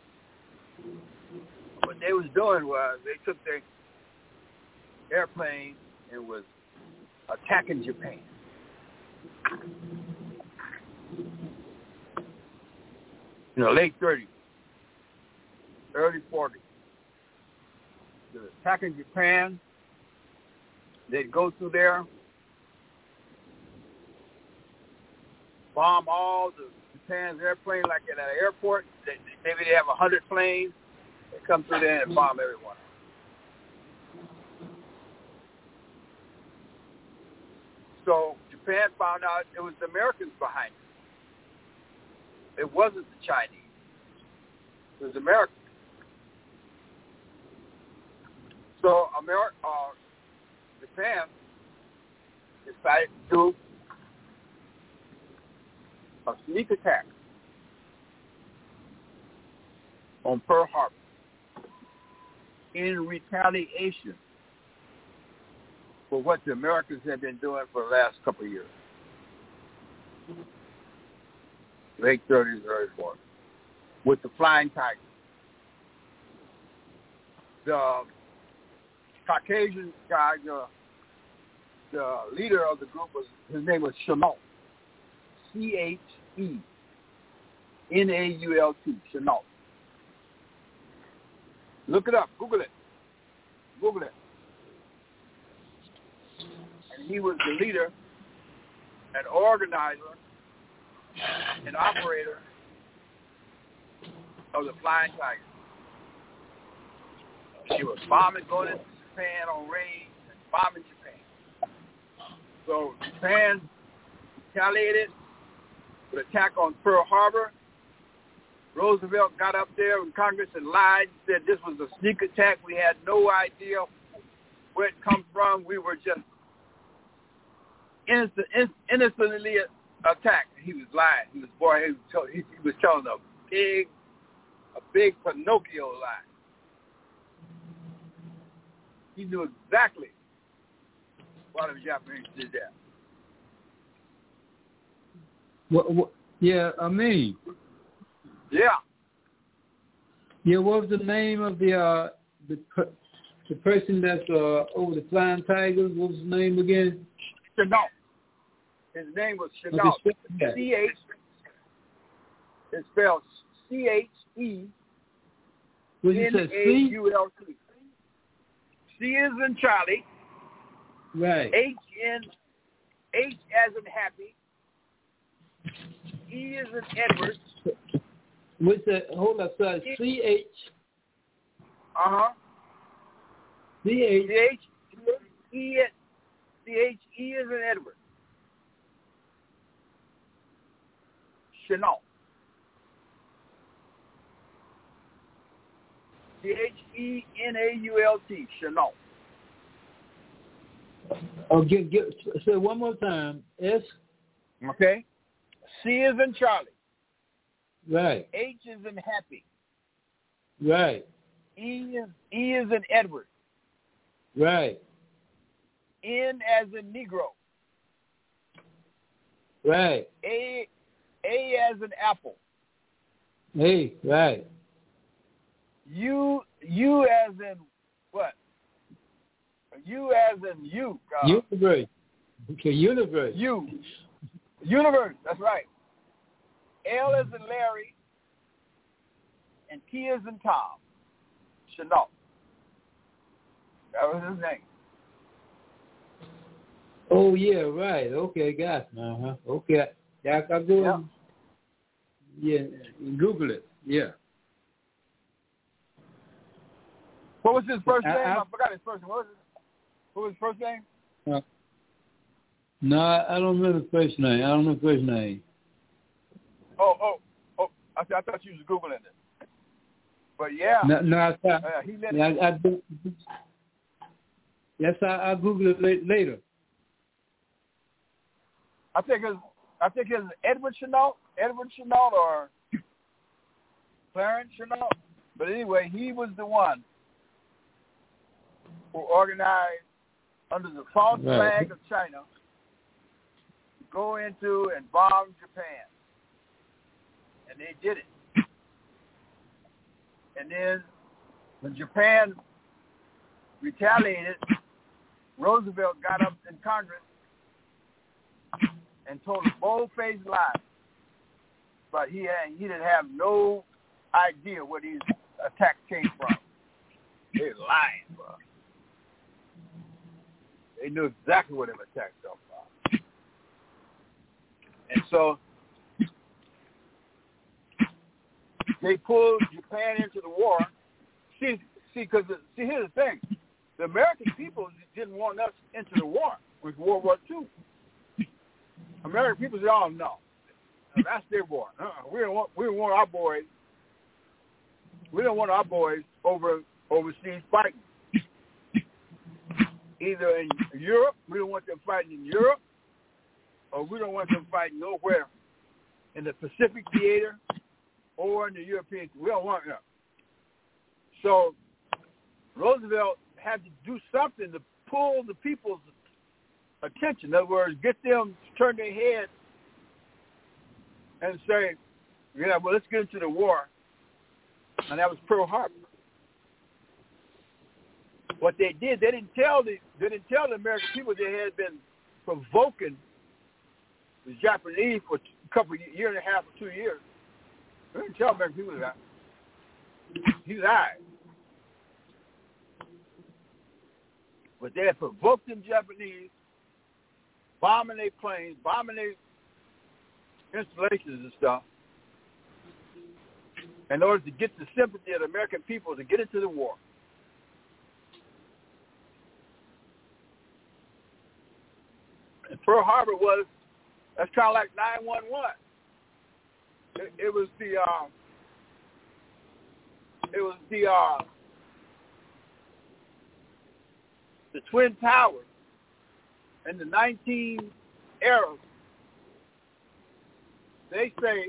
What they was doing was they took their airplane and was attacking Japan. In the late thirties, early forties. They were attacking Japan. They'd go through there, bomb all the Japan's airplane, like at an airport. They, maybe they have a hundred planes. They come through there and bomb everyone. So Japan found out it was the Americans behind it. It wasn't the Chinese. It was Americans. So America, uh, Japan decided to do a sneak attack on Pearl Harbor in retaliation for what the Americans had been doing for the last couple of years. Late thirties, early forties, with the Flying Tigers. The Caucasian guy, the, the leader of the group, was his name was Chenault. C H E N A U L T, Chenault. Look it up. Google it. Google it. And he was the leader, an organizer, an operator of the Flying Tigers. He was bombing, going into Japan on raids and bombing Japan. So Japan retaliated with attack on Pearl Harbor. Roosevelt got up there in Congress and lied, said this was a sneak attack. We had no idea where it come from. We were just innocent, innocently attacked. He was lying. He was boy. He was, tell, he, he was telling a big, a big Pinocchio lie. He knew exactly why the Japanese did that. What, what, yeah, I mean. Yeah. Yeah, what was the name of the uh, the per, the person that's uh, over the Flying Tigers? What was his name again? Chenault. His name was Chenault. C H. It's spelled C H E N A U L T. C is in Charlie. Right. H in H as in happy. E is in Edward. What's that? Hold up, sorry. C H. Uh huh. C H. C H E C H E is in Edward. Chenault. C H E N A U L T. Chenault. Oh, get get. Say one more time. S. Okay. C is in Charlie. Right. H is in happy. Right. E is E is in Edward. Right. N as in Negro. Right. A A as in apple. Hey, right. U U as in what? U as in you. Uh, universe. Okay, universe. U. Universe. That's right. L is in Larry, and T is in Tom. Chenault. That was his name. Oh yeah, right. Okay, got it. Uh huh. Okay, yeah, I go. Yeah. Yeah, Google it. Yeah. What was his first I, name? I, I, I forgot his first name. What was his, what was his first name? Uh, no, I don't remember the first name. I don't know the first name. Oh, oh, oh! I, I thought you was googling it. But yeah. No, no I thought. Uh, he let yeah, I, I do, yes, I, I'll Google it later. I think it's I think it's Edward Chenault, Edward Chenault or Clarence Chenault. But anyway, he was the one who organized under the false right. flag of China to go into and bomb Japan. And they did it. And then when Japan retaliated, Roosevelt got up in Congress and told a bold-faced lie. But he had, he didn't have no idea where these attacks came from. They lying, bro. They knew exactly where them attacks come from. And so they pulled Japan into the war. See, see, because see, here's the thing: the American people didn't want us into the war with World War Two. American people said, "Oh no, that's their war. Uh-uh. We don't want, we don't want our boys. We don't want our boys over overseas fighting. Either in Europe, we don't want them fighting in Europe, or we don't want them fighting nowhere in the Pacific theater or in the European. We don't want them." So Roosevelt had to do something to pull the people's attention. In other words, get them to turn their head and say, "Yeah, well, let's get into the war." And that was Pearl Harbor. What they did, they didn't tell the they didn't tell the American people they had been provoking the Japanese for a couple of year and a half or two years. They didn't tell American people that. He lied. But they had provoked the Japanese, bombing their planes, bombing their installations and stuff, in order to get the sympathy of the American people to get into the war. And Pearl Harbor was, that's kind of like nine one one. It, it was the, uh, it was the, uh, the Twin Towers in the nineteen era. They say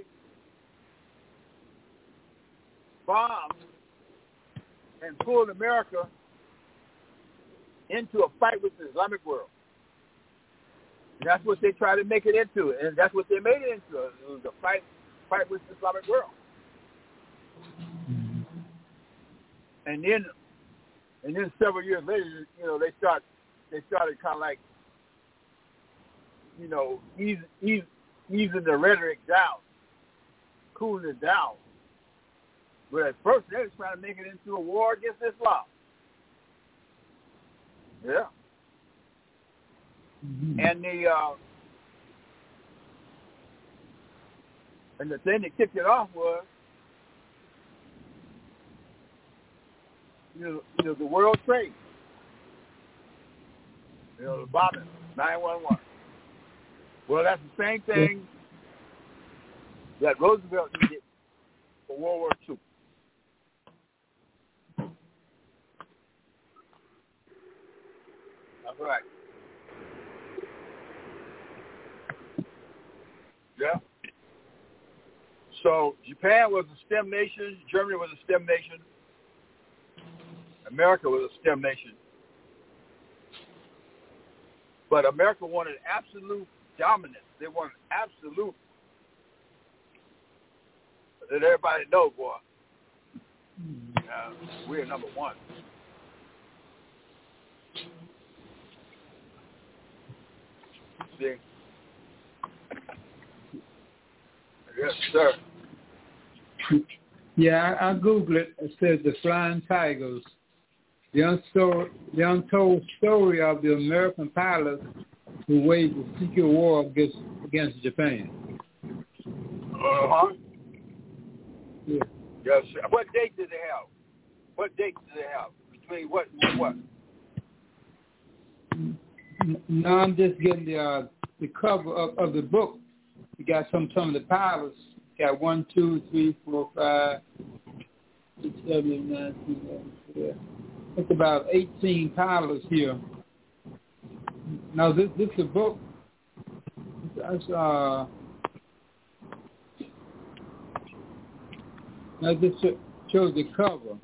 bombed and pulled America into a fight with the Islamic world. And that's what they tried to make it into, and that's what they made it into. It was a fight, fight with the Islamic world. And then, and then several years later, you know, they start, they started kind of like, you know, ease, ease, easing the rhetoric down, cooling it down. But at first, they were trying to make it into a war against Islam. Yeah. Mm-hmm. And the uh, and the thing that kicked it off was, you know, you know the World Trade, you know, the bombing, nine one one. Well, that's the same thing that Roosevelt did for World War Two. That's right. Yeah. So Japan was a STEM nation. Germany was a STEM nation. America was a STEM nation. But America wanted absolute dominance. They wanted absolute. Let everybody know, boy, uh, we're number one. See? Yes, sir. Yeah, I, I Googled it. It says the Flying Tigers, the untold, the untold story of the American pilots who waged a secret war against against Japan. Uh-huh. Yeah. Yes, sir. What date did they have? What date did they have? Between what and what? No, I'm just getting the uh, the cover of, of the book. You got some some of the pilots. You got one, two, three, four, five, six, seven, eight, nine, ten, eleven, twelve. It's about eighteen pilots here. Now this this is a book. that's uh, that just shows the cover.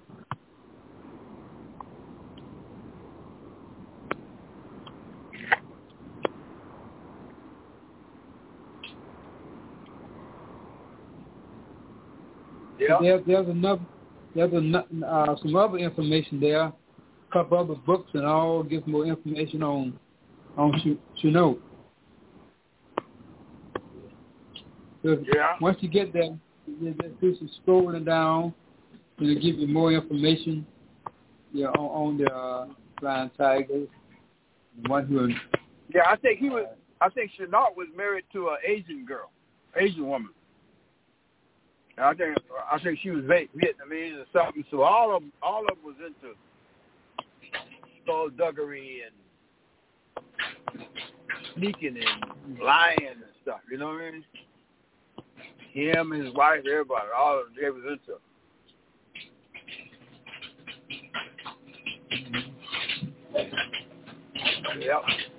Yeah. There, there's another, there's a, uh, some other information there, a couple other books, and all gives more information on on Chenault. So yeah. Once you get there, you do some scrolling down, and it'll give you more information. Yeah, on, on the uh, Flying Tigers, the one who. Yeah, I think he was. I think Chenault was married to an Asian girl, Asian woman. I think I think she was Vietnamese or something. So all of all of them was into skullduggery and sneaking and lying and stuff. You know what I mean? Him, his wife, everybody, all of them, they was into. Yep.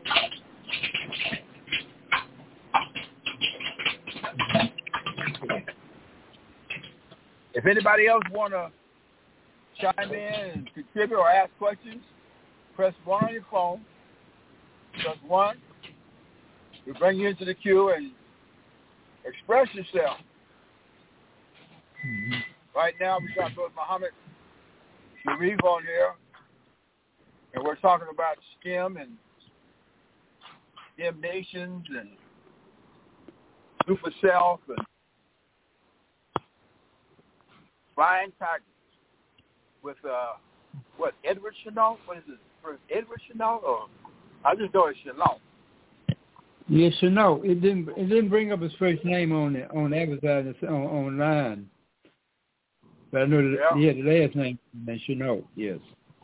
If anybody else want to chime in and contribute or ask questions, press one on your phone. Press one. We bring you into the queue and express yourself. Mm-hmm. Right now, we got Brother Muhammad Sharif on here, and we're talking about STEM and STEM nations and super self and Flying Tigers with, uh, what, Edward Chenault? What is it? First Edward Chenault? Or I just know it's Chenault. Yeah, Chenault. It didn't. It didn't bring up his first name on the on advertising on online. But I know that yeah. he had the last name, and Chenault. Yes.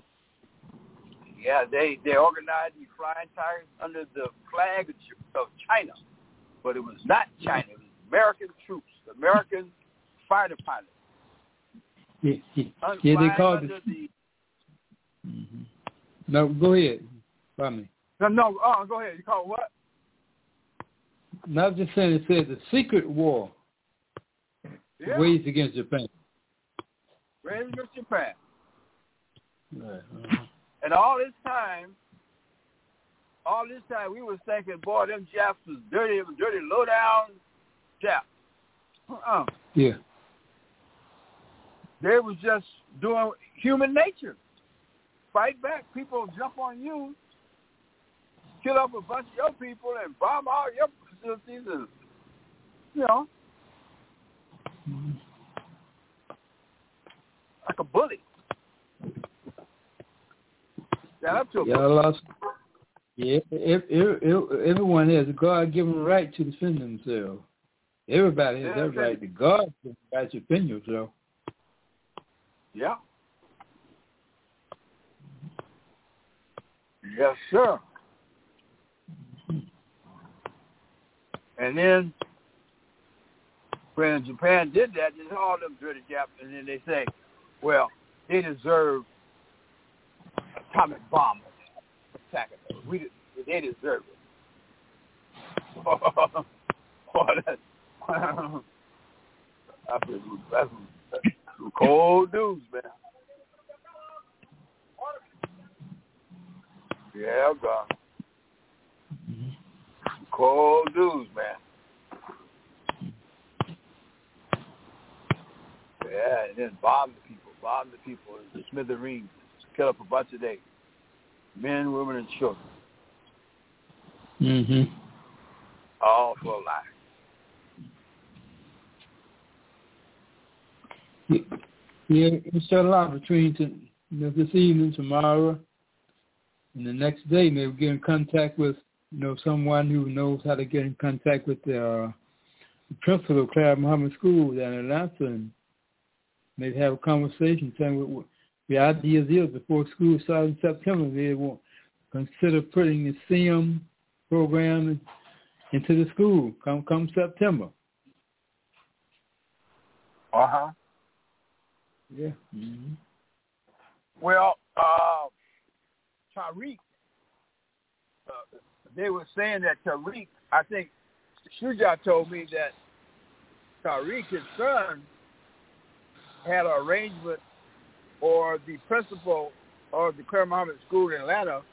Yeah, they they organized the Flying Tigers under the flag of China, but it was not China. It was American troops, American fighter pilots. Yeah, yeah. yeah they called it. The... Mm-hmm. No, go ahead. Follow me. No, no. Oh, go ahead. You call it what? No, I'm just saying it says the secret war yeah. waged against Japan. Waged against Japan. Right. Uh-huh. And all this time, all this time we was thinking, boy, them Japs was dirty, dirty, low down Japs. Uh-uh. Yeah. They was just doing human nature. Fight back. People jump on you, kill up a bunch of your people, and bomb all your facilities, and, you know, mm-hmm. like a bully. Stand up to a yeah, bully. lost. Yeah, if, if, if, everyone has a God-given right to defend themselves. Everybody has yeah, that right. The God has the right to defend yourself. Yeah. Yes, sir. And then when Japan did that, there's all them dirty Japs, and then they say, well, they deserve atomic bomb attack. We they deserve it. Oh, that's, that's, that's, that's some cold news, man. Yeah, God. Cold news, man. Yeah, and then bomb the people, bomb the people in the smithereens, kill up a bunch of they men, women, and children. Mm-hmm. All for a lie. Yeah, it's a lot between to, you know, this evening, tomorrow, and the next day. Maybe get in contact with, you know, someone who knows how to get in contact with the, uh, the principal of Clara Muhammad School down in Atlanta, and maybe have a conversation, telling what, what the ideas is before school starts in September. They will consider putting the S E A M program into the school come come September. Uh huh. Yeah. Mm-hmm. Well, uh, Tariq, uh, they were saying that Tariq, I think Shuja told me that Tariq, his son, had an arrangement, or the principal of the Claire Muhammad School in Atlanta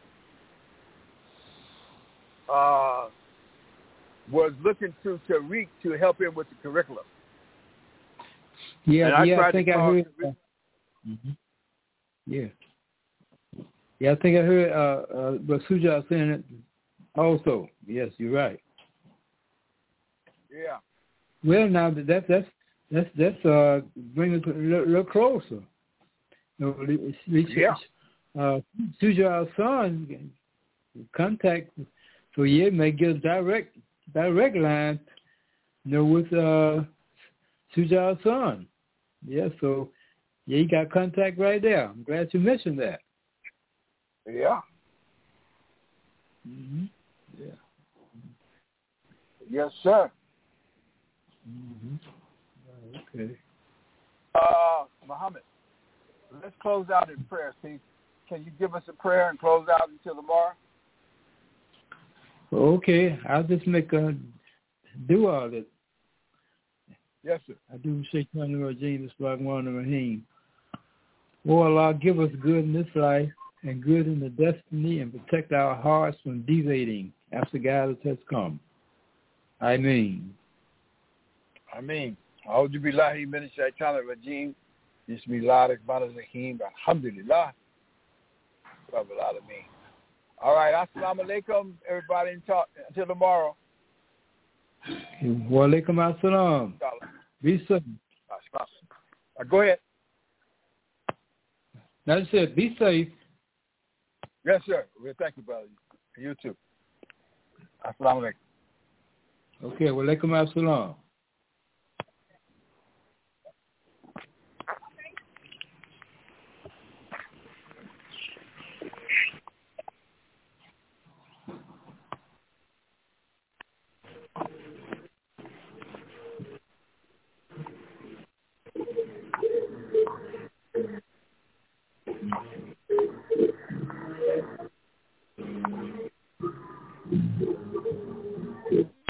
uh, was looking to Tariq to help him with the curriculum. Yeah, I yeah, I think I heard. Uh, mm-hmm. Yeah, yeah, I think I heard. Uh, uh, but Suja saying it also. Yes, you're right. Yeah. Well, now that that's that's that's that's uh bringing it a little, little closer. You know, it's, it's, yeah. Uh, Suja's son contact, so yeah, may get a direct direct line, you know, with uh Suja's son. Yeah, so yeah, you got contact right there. I'm glad you mentioned that. Yeah. Mm-hmm. Yeah. Yes, sir. Mm-hmm. Okay. Uh, Muhammad, let's close out in prayer. See, can you give us a prayer and close out until tomorrow? Okay, I'll just make a do all this. Yes, sir. I do Shaitan Rajim, Bismillah Rahim. Oh Allah, give us good in this life and good in the destiny, and protect our hearts from deviating after guidance has come. Ameen. Ameen. A'udhu billahi minash shaitanir rajim. Bismillahir rahmanir rahim. Alhamdulillah. Rabbil alameen. All right. Assalamu alaikum, everybody. Until tomorrow. Wa alaikum assalam. Be safe. Uh, go ahead. That's it. Be safe. Yes, sir. Well, thank you, brother. You too. Assalamu alaikum. Okay. Wa alaikum assalam.